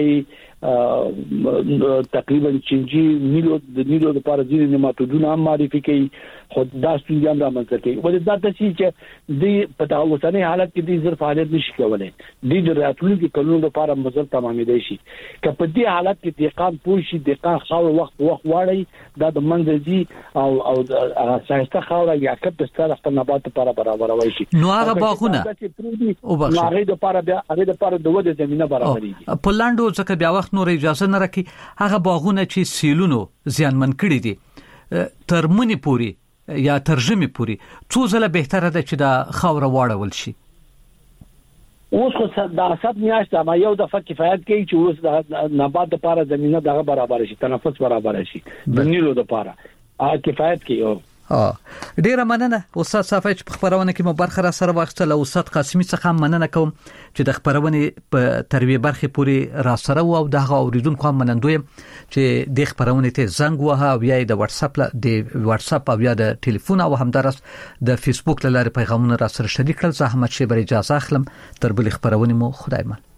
کوي تقریبا چنجي نیلو د پاره ځینې نیماتودونه هم معرفي کوي خو دا ستونزې هم رامنځته کوي ولې دا د چې د په اوسنۍ حالت کې د ظرف حالت نشي کولای د راتلونکي کلونو لپاره مزل تمامې دی شي که په دې حالت کې دقیقاً پوه شي دقیقاً خاور وخت واړی دا د منځي او سايسته خاور یا کپ ستاره خپل نبات لپاره برابروي شي نو هغه باغونه او هغه د لپاره بیا هغه د لپاره د وده زمينه برابرېږي په لاندو ځکه بیا وخت نور اجازه نه راکې هغه باغونه چې سیلونو زیانمن کړي دي ترمنې پوری یا ترجمه پوری څو ځله بهتره ده چې دا خاور واړول شي. اوس خو دا 7 میاشت ما یو د کفایت کوي چې اوس د نبات لپاره زمينه دغه برابر شي تنفس برابر شي د نیلو لپاره کفایت کوي. ډیره مننه استاد صافی چې په خبرونه کې مو برخه را سره واخیستل او استاد قاسمی څخه مننه کوم چې د خبرونه په ترویج برخه پوری را سره او دغه اوریدونکو هم منندوی چې د خبرونه ته زنګ وها او یا د واتس اپ او یا د ټلیفون او همدارس د فیسبوک لاره پیغامونه را سره شریک کړل. زه احمد شیبر اجازه اخلم تر بل خبرونه مو خدای مان.